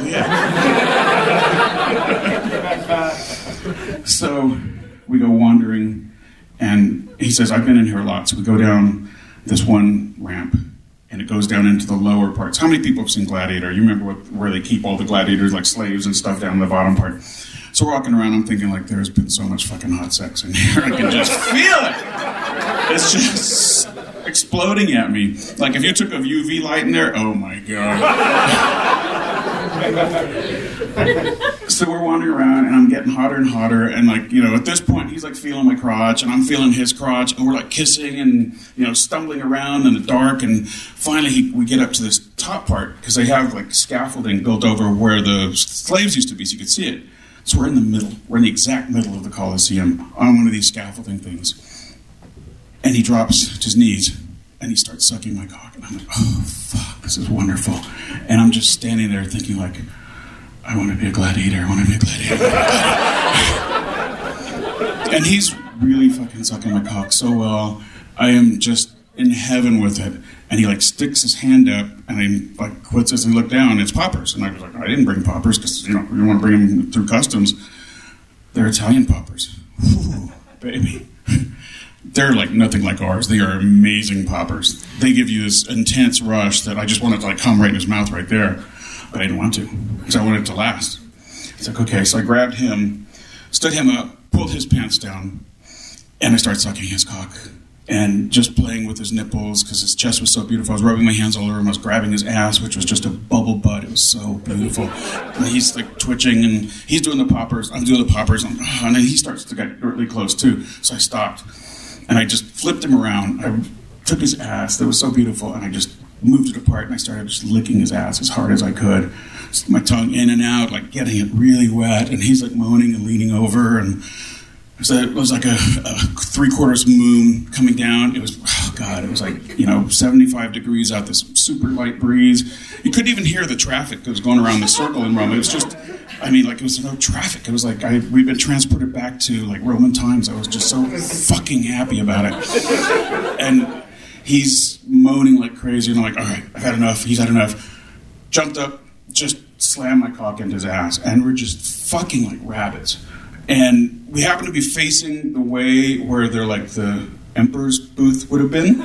yeah. So we go wandering. And he says, I've been in here a lot. So we go down this one ramp. And it goes down into the lower parts. How many people have seen Gladiator? You remember where they keep all the gladiators like slaves and stuff down in the bottom part. So we're walking around, I'm thinking like there's been so much fucking hot sex in here. I can just feel it. It's just exploding at me. Like if you took a UV light in there, oh my God. So we're wandering around and I'm getting hotter and hotter. And like, you know, at this point he's like feeling my crotch and I'm feeling his crotch and we're like kissing and, you know, stumbling around in the dark. And finally we get up to this top part because they have like scaffolding built over where the slaves used to be so you could see it. So we're in the middle. We're in the exact middle of the Colosseum on one of these scaffolding things. And he drops to his knees and he starts sucking my cock. And I'm like, oh, fuck, this is wonderful. And I'm just standing there thinking like, I want to be a gladiator. I want to be a gladiator. And he's really fucking sucking my cock so well. I am just in heaven with it. And he like sticks his hand up and he like puts this and look down. It's poppers. And I was like, I didn't bring poppers because, you know, you want to bring them through customs. They're Italian poppers. Ooh, baby. They're like nothing like ours. They are amazing poppers. They give you this intense rush that I just wanted to like come right in his mouth right there. But I didn't want to because I wanted it to last. It's like, okay. So I grabbed him, stood him up, pulled his pants down, and I started sucking his cock. And just playing with his nipples because his chest was so beautiful. I was rubbing my hands all over him. I was grabbing his ass, which was just a bubble butt. It was so beautiful. And he's like twitching and he's doing the poppers. I'm doing the poppers. And then he starts to get really close too. So I stopped and I just flipped him around. I took his ass that was so beautiful and I just moved it apart and I started just licking his ass as hard as I could. Just my tongue in and out, like getting it really wet. And he's like moaning and leaning over and it was like a 3/4 moon coming down. It was, oh God, it was like, you know, 75 degrees out, this super light breeze. You couldn't even hear the traffic that was going around the circle in Rome. It was just, I mean, like it was no traffic. It was like we'd been transported back to like Roman times. I was just so fucking happy about it. And he's moaning like crazy. And I'm like, all right, I've had enough. He's had enough. Jumped up, just slammed my cock into his ass. And we're just fucking like rabbits. And we happen to be facing the way where they're like the emperor's booth would have been.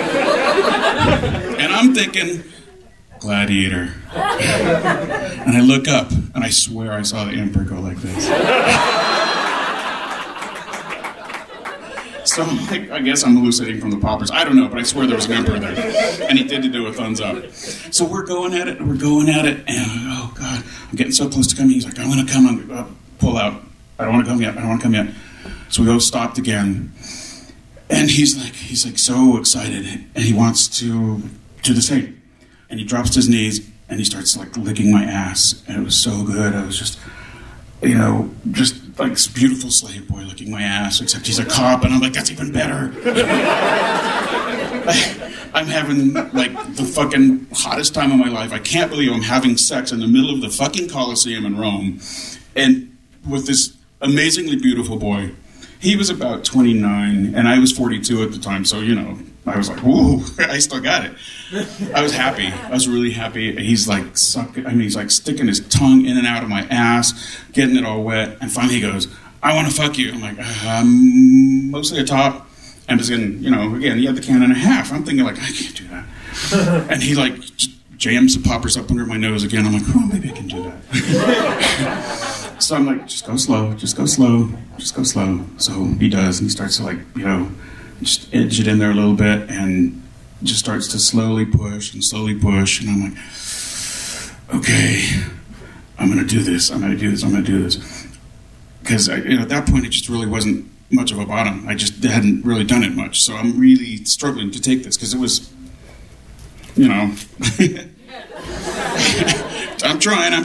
And I'm thinking, gladiator. And I look up and I swear I saw the emperor go like this. So I'm like, I guess I'm hallucinating from the poppers. I don't know, but I swear there was an emperor there. And he did do a thumbs up. So we're going at it and we're going at it. And oh God, I'm getting so close to coming. He's like, I'm going to come. I'm going to pull out. I don't want to come yet. I don't want to come yet. So we go stopped again. And he's like so excited. And he wants to do the same. And he drops to his knees and he starts like licking my ass. And it was so good. I was just, you know, just like this beautiful slave boy licking my ass, except he's a cop, and I'm like, that's even better. I'm having, like, the fucking hottest time of my life. I can't believe I'm having sex in the middle of the fucking Colosseum in Rome, and with this amazingly beautiful boy. He was about 29, and I was 42 at the time, so, you know, I was like, whoa, I still got it. I was happy. I was really happy. He's like he's like sticking his tongue in and out of my ass, getting it all wet, and finally he goes, I want to fuck you. I'm like, mostly a top. And just getting, you know, again, he had the can and a half. I'm thinking, like, I can't do that. And he, like, jams the poppers up under my nose again. I'm like, oh, maybe I can do that. So I'm like, just go slow, just go slow, just go slow. So he does, and he starts to, like, you know, just edge it in there a little bit, and just starts to slowly push. And I'm like, okay, I'm going to do this. Because, you know, at that point, it just really wasn't much of a bottom. I just hadn't really done it much. So I'm really struggling to take this, because it was, you know, I'm trying.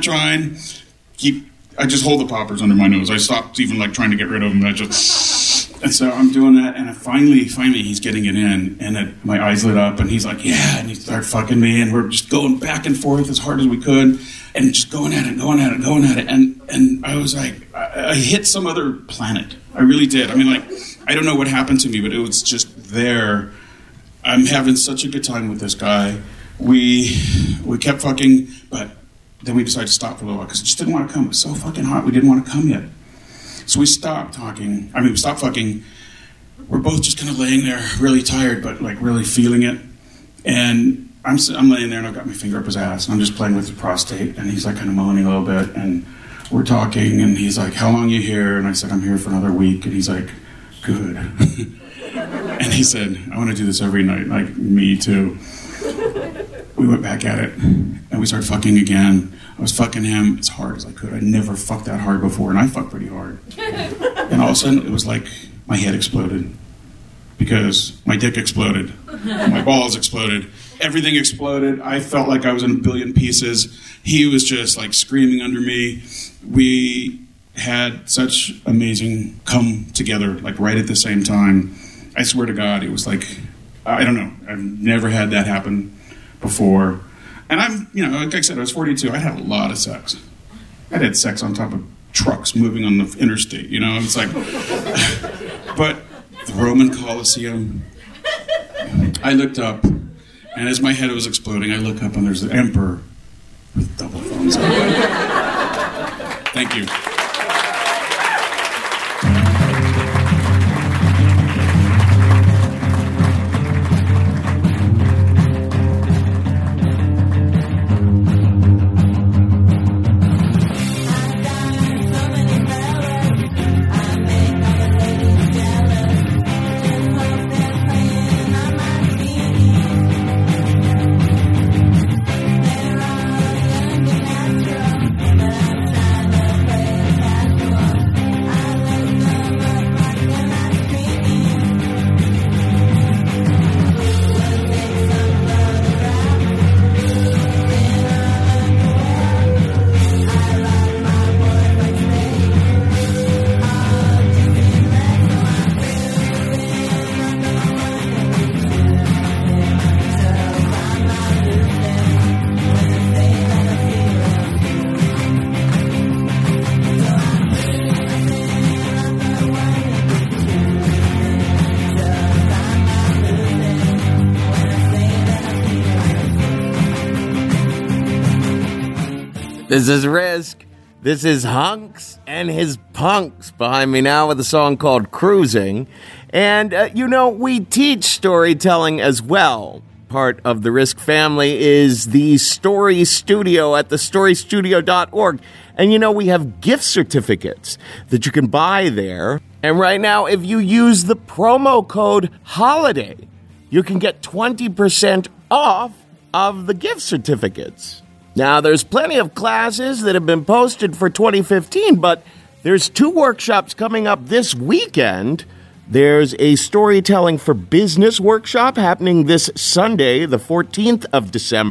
I just hold the poppers under my nose. I stopped even, like, trying to get rid of them. And so I'm doing that, and finally he's getting it in, and my eyes lit up, and he's like, yeah, and he started fucking me, and we're just going back and forth as hard as we could, and just going at it, and I was like, I hit some other planet. I really did. I mean, like, I don't know what happened to me, but it was just there. I'm having such a good time with this guy. We kept fucking, but then we decided to stop for a little while, because it just didn't want to come. It was so fucking hot, we didn't want to come yet. So we stopped talking. We stopped fucking. We're both just kind of laying there, really tired, but, like, really feeling it. And I'm laying there, and I've got my finger up his ass, and I'm just playing with his prostate, and he's, like, kind of moaning a little bit, and we're talking, and he's like, how long are you here? And I said, I'm here for another week. And he's like, good. And he said, I want to do this every night. Like, me too. We went back at it, and we started fucking again. I was fucking him as hard as I could. I never fucked that hard before, and I fucked pretty hard. And all of a sudden, it was like my head exploded, because my dick exploded, my balls exploded, everything exploded. I felt like I was in a billion pieces. He was just, like, screaming under me. We had such amazing come together, like, right at the same time. I swear to God, it was like, I don't know. I've never had that happen before. And I'm, you know, like I said, I was 42. I had a lot of sex. I had sex on top of trucks moving on the interstate, you know? It's like, but the Roman Colosseum, I looked up, and as my head was exploding, I look up, and there's the emperor with double thumbs up. Thank you. This is Risk. This is Hunks and his punks behind me now with a song called Cruising. And, you know, we teach storytelling as well. Part of the Risk family is the Story Studio at thestorystudio.org. And, you know, we have gift certificates that you can buy there. And right now, if you use the promo code HOLIDAY, you can get 20% off of the gift certificates. Now, there's plenty of classes that have been posted for 2015, but there's 2 workshops coming up this weekend. There's a Storytelling for Business workshop happening this Sunday, the 14th of December.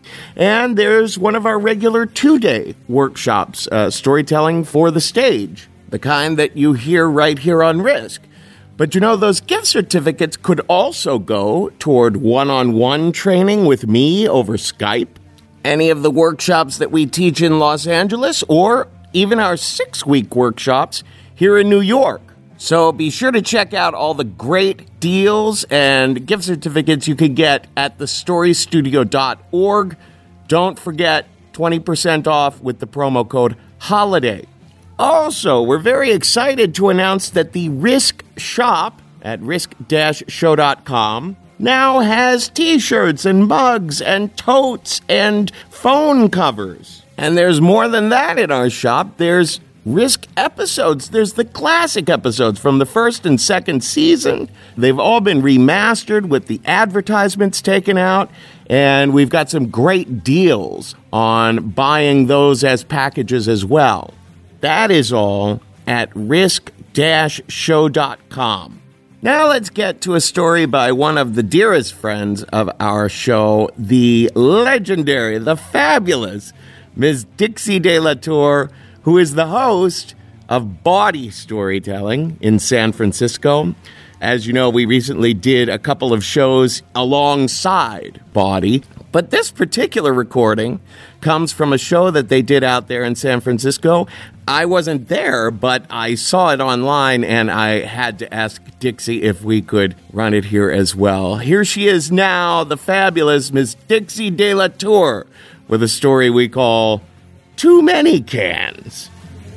And there's one of our regular 2-day workshops, storytelling for the stage, the kind that you hear right here on Risk. But you know, those gift certificates could also go toward one-on-one training with me over Skype, any of the workshops that we teach in Los Angeles, or even our 6-week workshops here in New York. So be sure to check out all the great deals and gift certificates you can get at thestorystudio.org. Don't forget 20% off with the promo code HOLIDAY. Also, we're very excited to announce that the Risk shop at risk-show.com now has t-shirts and mugs and totes and phone covers. And there's more than that in our shop. There's Risk episodes. There's the classic episodes from the first and second season. They've all been remastered with the advertisements taken out, and we've got some great deals on buying those as packages as well. That is all at risk-show.com. Now let's get to a story by one of the dearest friends of our show, the legendary, the fabulous Ms. Dixie De La Tour, who is the host of Bawdy Storytelling in San Francisco. As you know, we recently did a couple of shows alongside Bawdy, but this particular recording comes from a show that they did out there in San Francisco. I wasn't there, but I saw it online, and I had to ask Dixie if we could run it here as well. Here she is now, the fabulous Miss Dixie De La Tour, with a story we call Too Many Cans.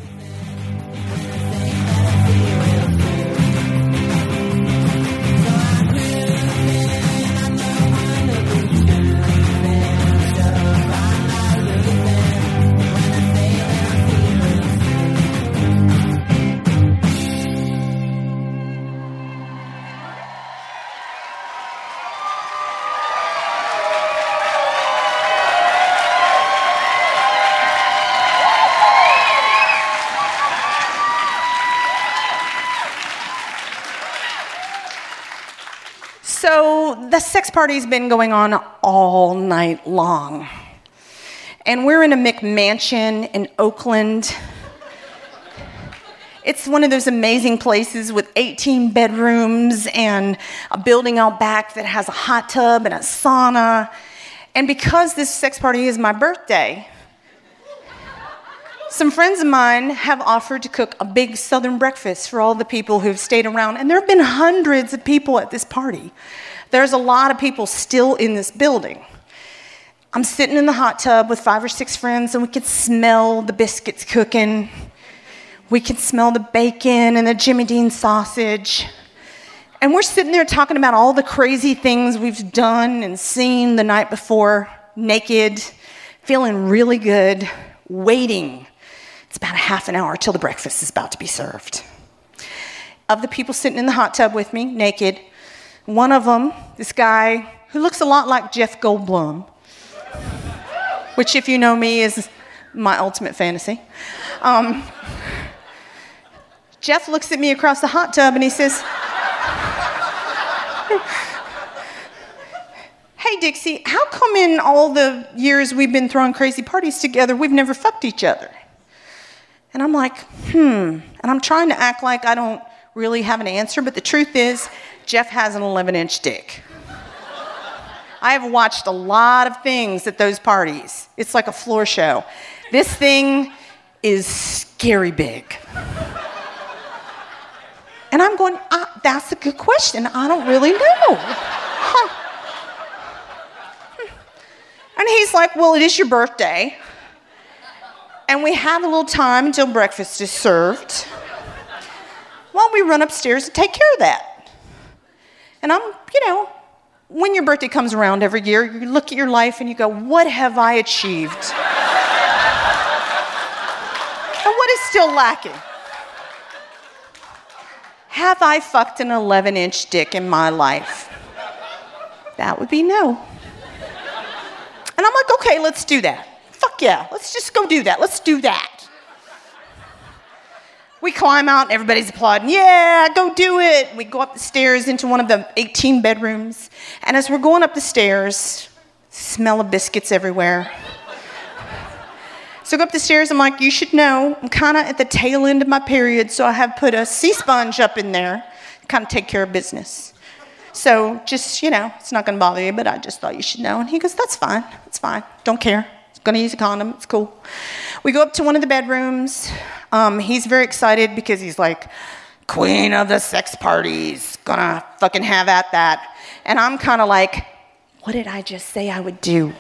So the sex party's been going on all night long. And we're in a McMansion in Oakland. It's one of those amazing places with 18 bedrooms and a building out back that has a hot tub and a sauna. And because this sex party is my birthday, some friends of mine have offered to cook a big Southern breakfast for all the people who've stayed around. And there have been hundreds of people at this party. There's a lot of people still in this building. I'm sitting in the hot tub with 5 or 6 friends, and we could smell the biscuits cooking. We could smell the bacon and the Jimmy Dean sausage. And we're sitting there talking about all the crazy things we've done and seen the night before, naked, feeling really good, waiting. It's about a half an hour till the breakfast is about to be served. Of the people sitting in the hot tub with me, naked, one of them, this guy who looks a lot like Jeff Goldblum, which, if you know me, is my ultimate fantasy. Jeff looks at me across the hot tub and he says, "Hey, Dixie, how come in all the years we've been throwing crazy parties together, we've never fucked each other?" And I'm like, And I'm trying to act like I don't really have an answer, but the truth is, Jeff has an 11-inch dick. I have watched a lot of things at those parties. It's like a floor show. This thing is scary big. And I'm going, that's a good question. I don't really know. And he's like, "Well, it is your birthday. And we have a little time until breakfast is served. Why don't we run upstairs and take care of that?" And I'm, when your birthday comes around every year, you look at your life and you go, what have I achieved? And what is still lacking? Have I fucked an 11-inch dick in my life? That would be no. And I'm like, okay, let's do that. Fuck yeah, let's just go do that. Let's do that. We climb out and everybody's applauding. Yeah, go do it. We go up the stairs into one of the 18 bedrooms. And as we're going up the stairs, Smell of biscuits everywhere. So I go up the stairs, I'm like, you should know, I'm kind of at the tail end of my period, so I have put a sea sponge up in there to kind of take care of business. So just, it's not going to bother you, but I just thought you should know. And he goes, that's fine, don't care. I'm going to use a condom, it's cool. We go up to one of the bedrooms. He's very excited because he's like, queen of the sex parties, gonna fucking have at that. And I'm kind of like, what did I just say I would do?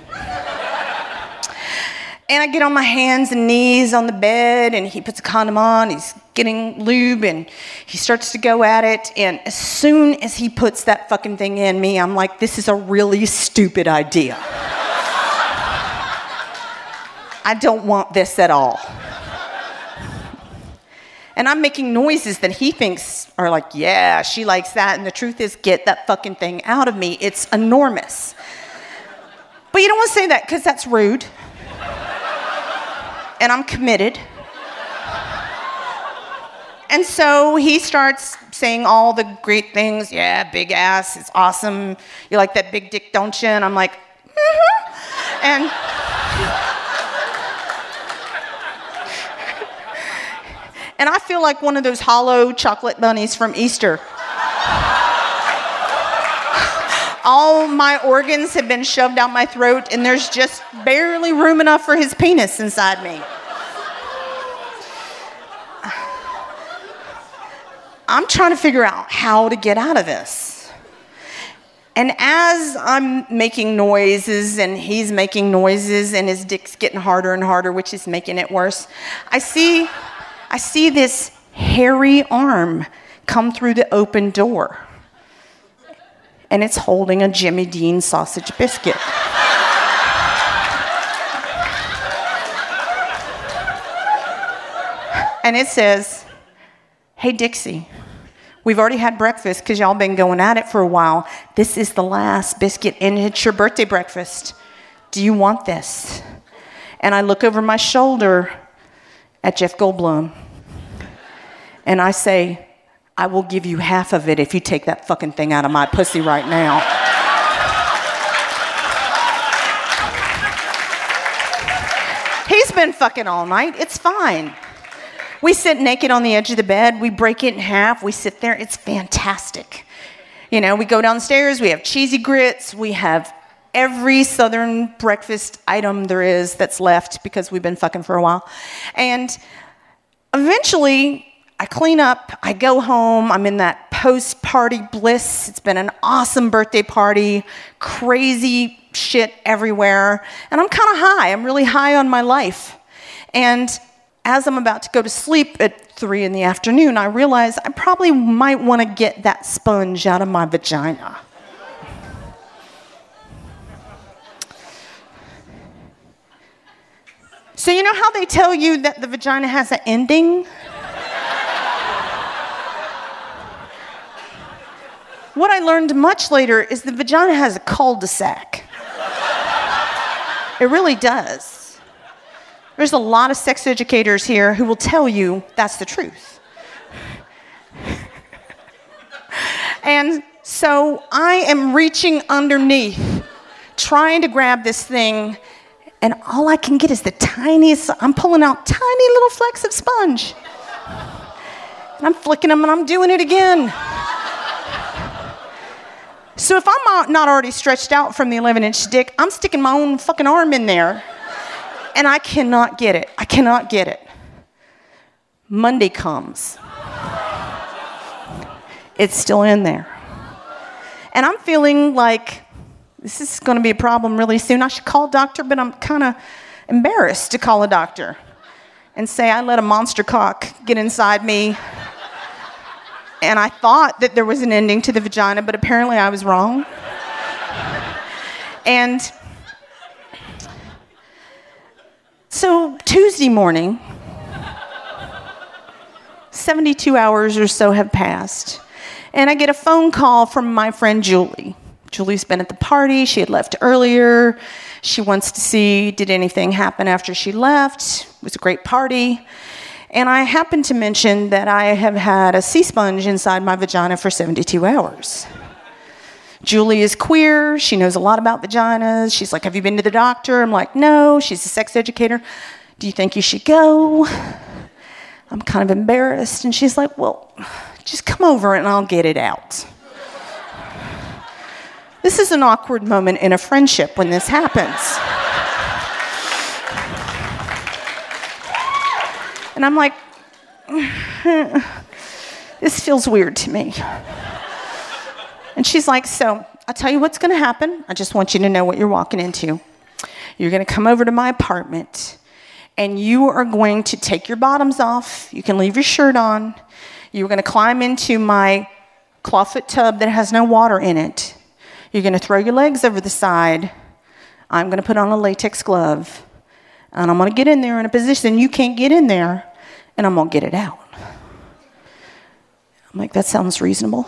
And I get on my hands and knees on the bed, and he puts a condom on, he's getting lube, and he starts to go at it, and as soon as he puts that fucking thing in me, I'm like, this is a really stupid idea. I don't want this at all. And I'm making noises that he thinks are like, yeah, she likes that, and the truth is, get that fucking thing out of me. It's enormous. But you don't want to say that, because that's rude. And I'm committed. And so he starts saying all the great things. Yeah, big ass, it's awesome. You like that big dick, don't you? And I'm like, mm-hmm. And I feel like one of those hollow chocolate bunnies from Easter. All my organs have been shoved down my throat, and there's just barely room enough for his penis inside me. I'm trying to figure out how to get out of this. And as I'm making noises, and he's making noises, and his dick's getting harder and harder, which is making it worse, I see this hairy arm come through the open door. And it's holding a Jimmy Dean sausage biscuit. And it says, hey, Dixie, we've already had breakfast because y'all been going at it for a while. This is the last biscuit, and it's your birthday breakfast. Do you want this? And I look over my shoulder at Jeff Goldblum, and I say, I will give you half of it if you take that fucking thing out of my pussy right now. He's been fucking all night. It's fine. We sit naked on the edge of the bed. We break it in half. We sit there. It's fantastic. We go downstairs. We have cheesy grits. We have every Southern breakfast item there is that's left because we've been fucking for a while. And eventually, I clean up, I go home, I'm in that post-party bliss. It's been an awesome birthday party, crazy shit everywhere, and I'm kind of high. I'm really high on my life. And as I'm about to go to sleep at 3 p.m, I realize I probably might want to get that sponge out of my vagina. So you know how they tell you that the vagina has an ending? What I learned much later is the vagina has a cul-de-sac. It really does. There's a lot of sex educators here who will tell you that's the truth. And so I am reaching underneath, trying to grab this thing, and all I can get is the tiniest, I'm pulling out tiny little flecks of sponge. And I'm flicking them, and I'm doing it again. So if I'm not already stretched out from the 11-inch dick, I'm sticking my own fucking arm in there, and I cannot get it. I cannot get it. Monday comes. It's still in there. And I'm feeling like this is going to be a problem really soon. I should call a doctor, but I'm kind of embarrassed to call a doctor and say I let a monster cock get inside me. And I thought that there was an ending to the vagina, but apparently I was wrong. And so Tuesday morning, 72 hours or so have passed, and I get a phone call from my friend Julie. Julie's been at the party. She had left earlier. She wants to see, did anything happen after she left? It was a great party. And I happened to mention that I have had a sea sponge inside my vagina for 72 hours. Julie is queer. She knows a lot about vaginas. She's like, have you been to the doctor? I'm like, no. She's a sex educator. Do you think you should go? I'm kind of embarrassed. And she's like, well, just come over and I'll get it out. This is an awkward moment in a friendship when this happens. And I'm like, this feels weird to me. And she's like, so I'll tell you what's going to happen. I just want you to know what you're walking into. You're going to come over to my apartment, and you are going to take your bottoms off. You can leave your shirt on. You're going to climb into my clawfoot tub that has no water in it. You're going to throw your legs over the side. I'm going to put on a latex glove. And I'm going to get in there in a position you can't get in there, and I'm going to get it out. I'm like, that sounds reasonable.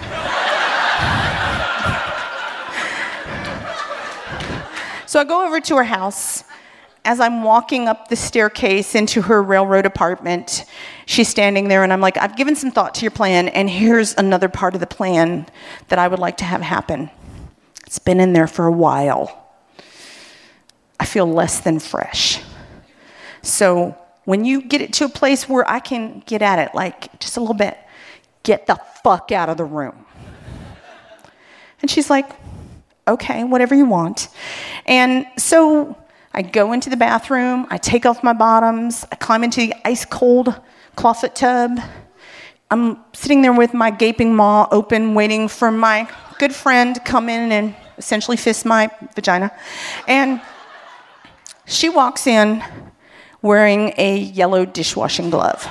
So I go over to her house. As I'm walking up the staircase into her railroad apartment, she's standing there, and I'm like, I've given some thought to your plan, and here's another part of the plan that I would like to have happen. It's been in there for a while. I feel less than fresh. So when you get it to a place where I can get at it, like just a little bit, get the fuck out of the room. And she's like, okay, whatever you want. And so I go into the bathroom, I take off my bottoms, I climb into the ice-cold clawfoot tub. I'm sitting there with my gaping maw open, waiting for my good friend to come in and essentially fist my vagina. And she walks in wearing a yellow dishwashing glove.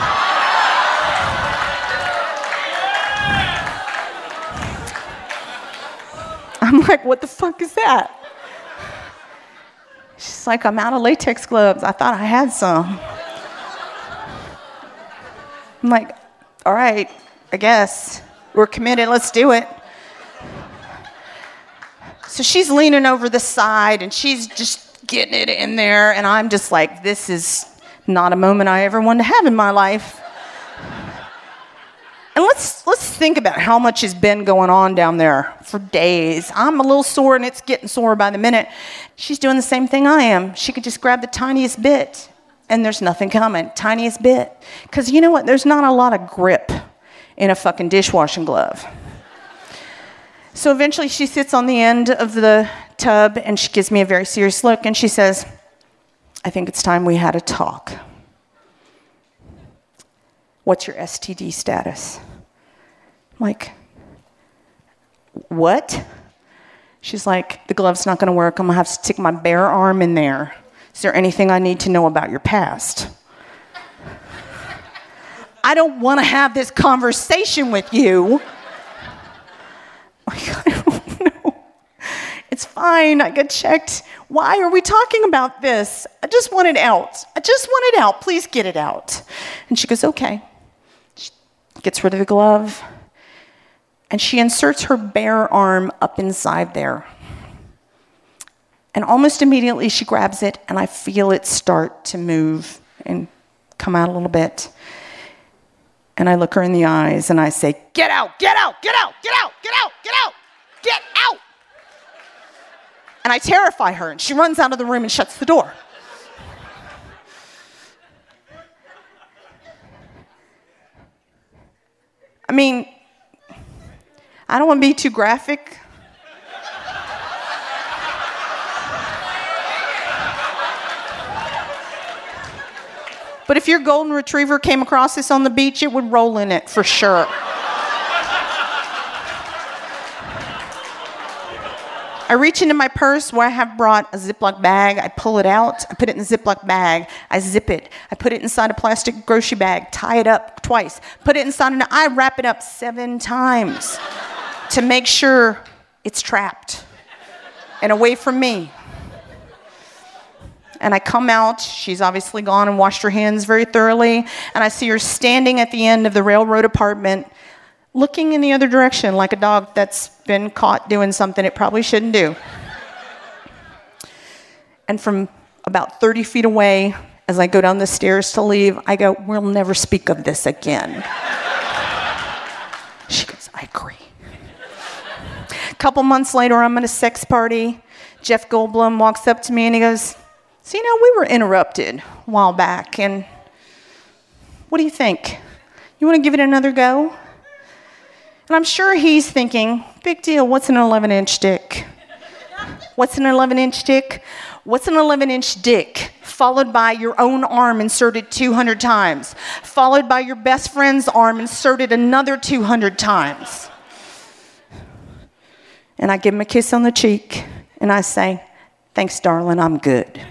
I'm like, what the fuck is that? She's like, I'm out of latex gloves. I thought I had some. I'm like, all right, I guess. We're committed, let's do it. So she's leaning over the side and she's just getting it in there, and I'm just like, this is not a moment I ever wanted to have in my life. And let's think about how much has been going on down there for days. I'm a little sore, and it's getting sore by the minute. She's doing the same thing I am. She could just grab the tiniest bit, and there's nothing coming. Tiniest bit. Because you know what? There's not a lot of grip in a fucking dishwashing glove. So eventually she sits on the end of the tub, and she gives me a very serious look, and she says, I think it's time we had a talk. What's your STD status? I'm like, what? She's like, the glove's not going to work. I'm going to have to stick my bare arm in there. Is there anything I need to know about your past? I don't want to have this conversation with you. Like, I don't know. It's fine. I got checked. Why are we talking about this? I just want it out. I just want it out. Please get it out. And she goes, okay. She gets rid of the glove. And she inserts her bare arm up inside there. And almost immediately she grabs it, and I feel it start to move and come out a little bit. And I look her in the eyes and I say, get out, get out, get out, get out, get out, get out, get out. And I terrify her, and she runs out of the room and shuts the door. I mean, I don't want to be too graphic. But if your golden retriever came across this on the beach, it would roll in it for sure. I reach into my purse where I have brought a Ziploc bag. I pull it out. I put it in the Ziploc bag. I zip it. I put it inside a plastic grocery bag, tie it up twice, put it inside, and I wrap it up 7 times to make sure it's trapped and away from me. And I come out. She's obviously gone and washed her hands very thoroughly. And I see her standing at the end of the railroad apartment, looking in the other direction like a dog that's been caught doing something it probably shouldn't do. And from about 30 feet away, as I go down the stairs to leave, I go, we'll never speak of this again. She goes, I agree. couple months later, I'm at a sex party. Jeff Goldblum walks up to me and he goes, so, we were interrupted a while back, and what do you think? You want to give it another go? And I'm sure he's thinking, big deal, what's an 11-inch dick? What's an 11-inch dick? What's an 11-inch dick? Followed by your own arm inserted 200 times. Followed by your best friend's arm inserted another 200 times. And I give him a kiss on the cheek, and I say, thanks, darling, I'm good.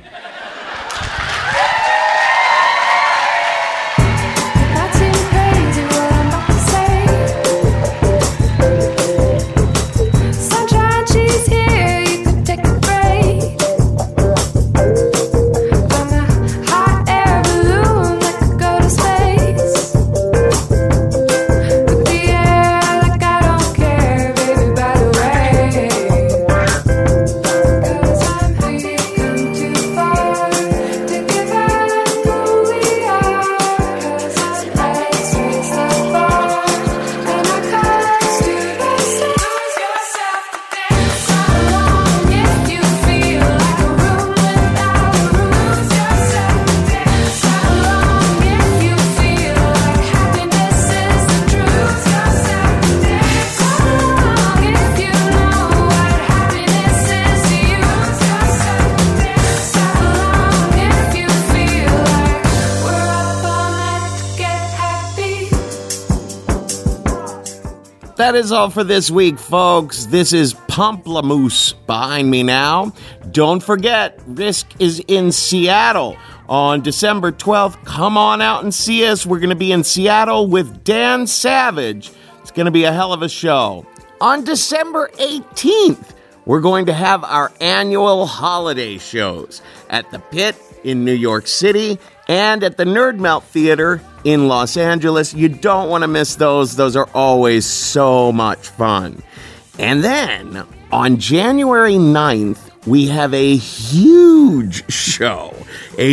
That is all for this week, folks. This is Pomplamoose behind me now. Don't forget, Risk is in Seattle on December 12th. Come on out and see us. We're going to be in Seattle with Dan Savage. It's going to be a hell of a show. On December 18th, we're going to have our annual holiday shows at the Pit in New York City and at the Nerd Melt Theater in Los Angeles. You don't want to miss those. Those are always so much fun. And then on January 9th, we have a huge show, a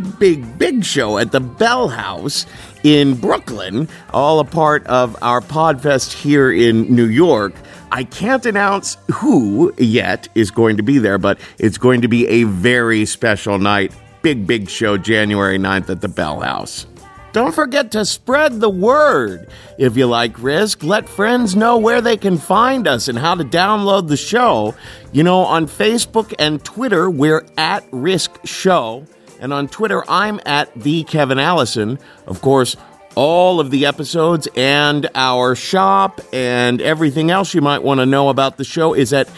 big show at the Bell House in Brooklyn, all a part of our Podfest here in New York. I can't announce who yet is going to be there, but it's going to be a very special night. Big show January 9th at the Bell House. Don't forget to spread the word. If you like Risk, let friends know where they can find us and how to download the show. On Facebook and Twitter, we're at Risk Show. And on Twitter, I'm at the Kevin Allison. Of course, all of the episodes and our shop and everything else you might want to know about the show is at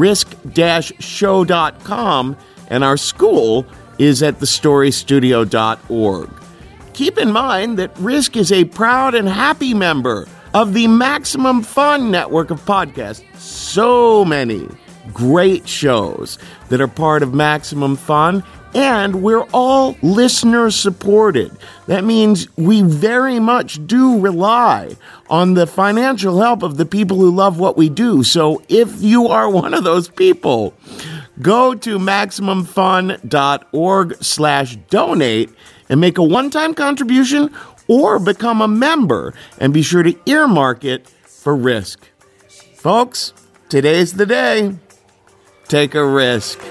risk-show.com. And our school is at thestorystudio.org. Keep in mind that Risk is a proud and happy member of the Maximum Fun network of podcasts. So many great shows that are part of Maximum Fun, and we're all listener-supported. That means we very much do rely on the financial help of the people who love what we do. So if you are one of those people, go to MaximumFun.org/donate and make a one-time contribution or become a member, and be sure to earmark it for Risk. Folks, today's the day. Take a risk.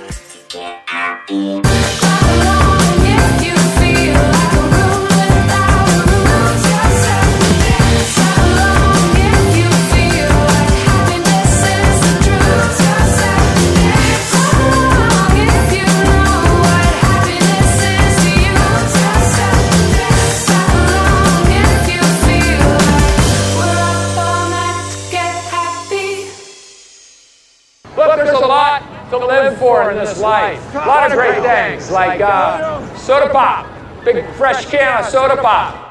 There's a lot to live for in this life. A lot of great things, like soda pop. Big fresh can of soda pop.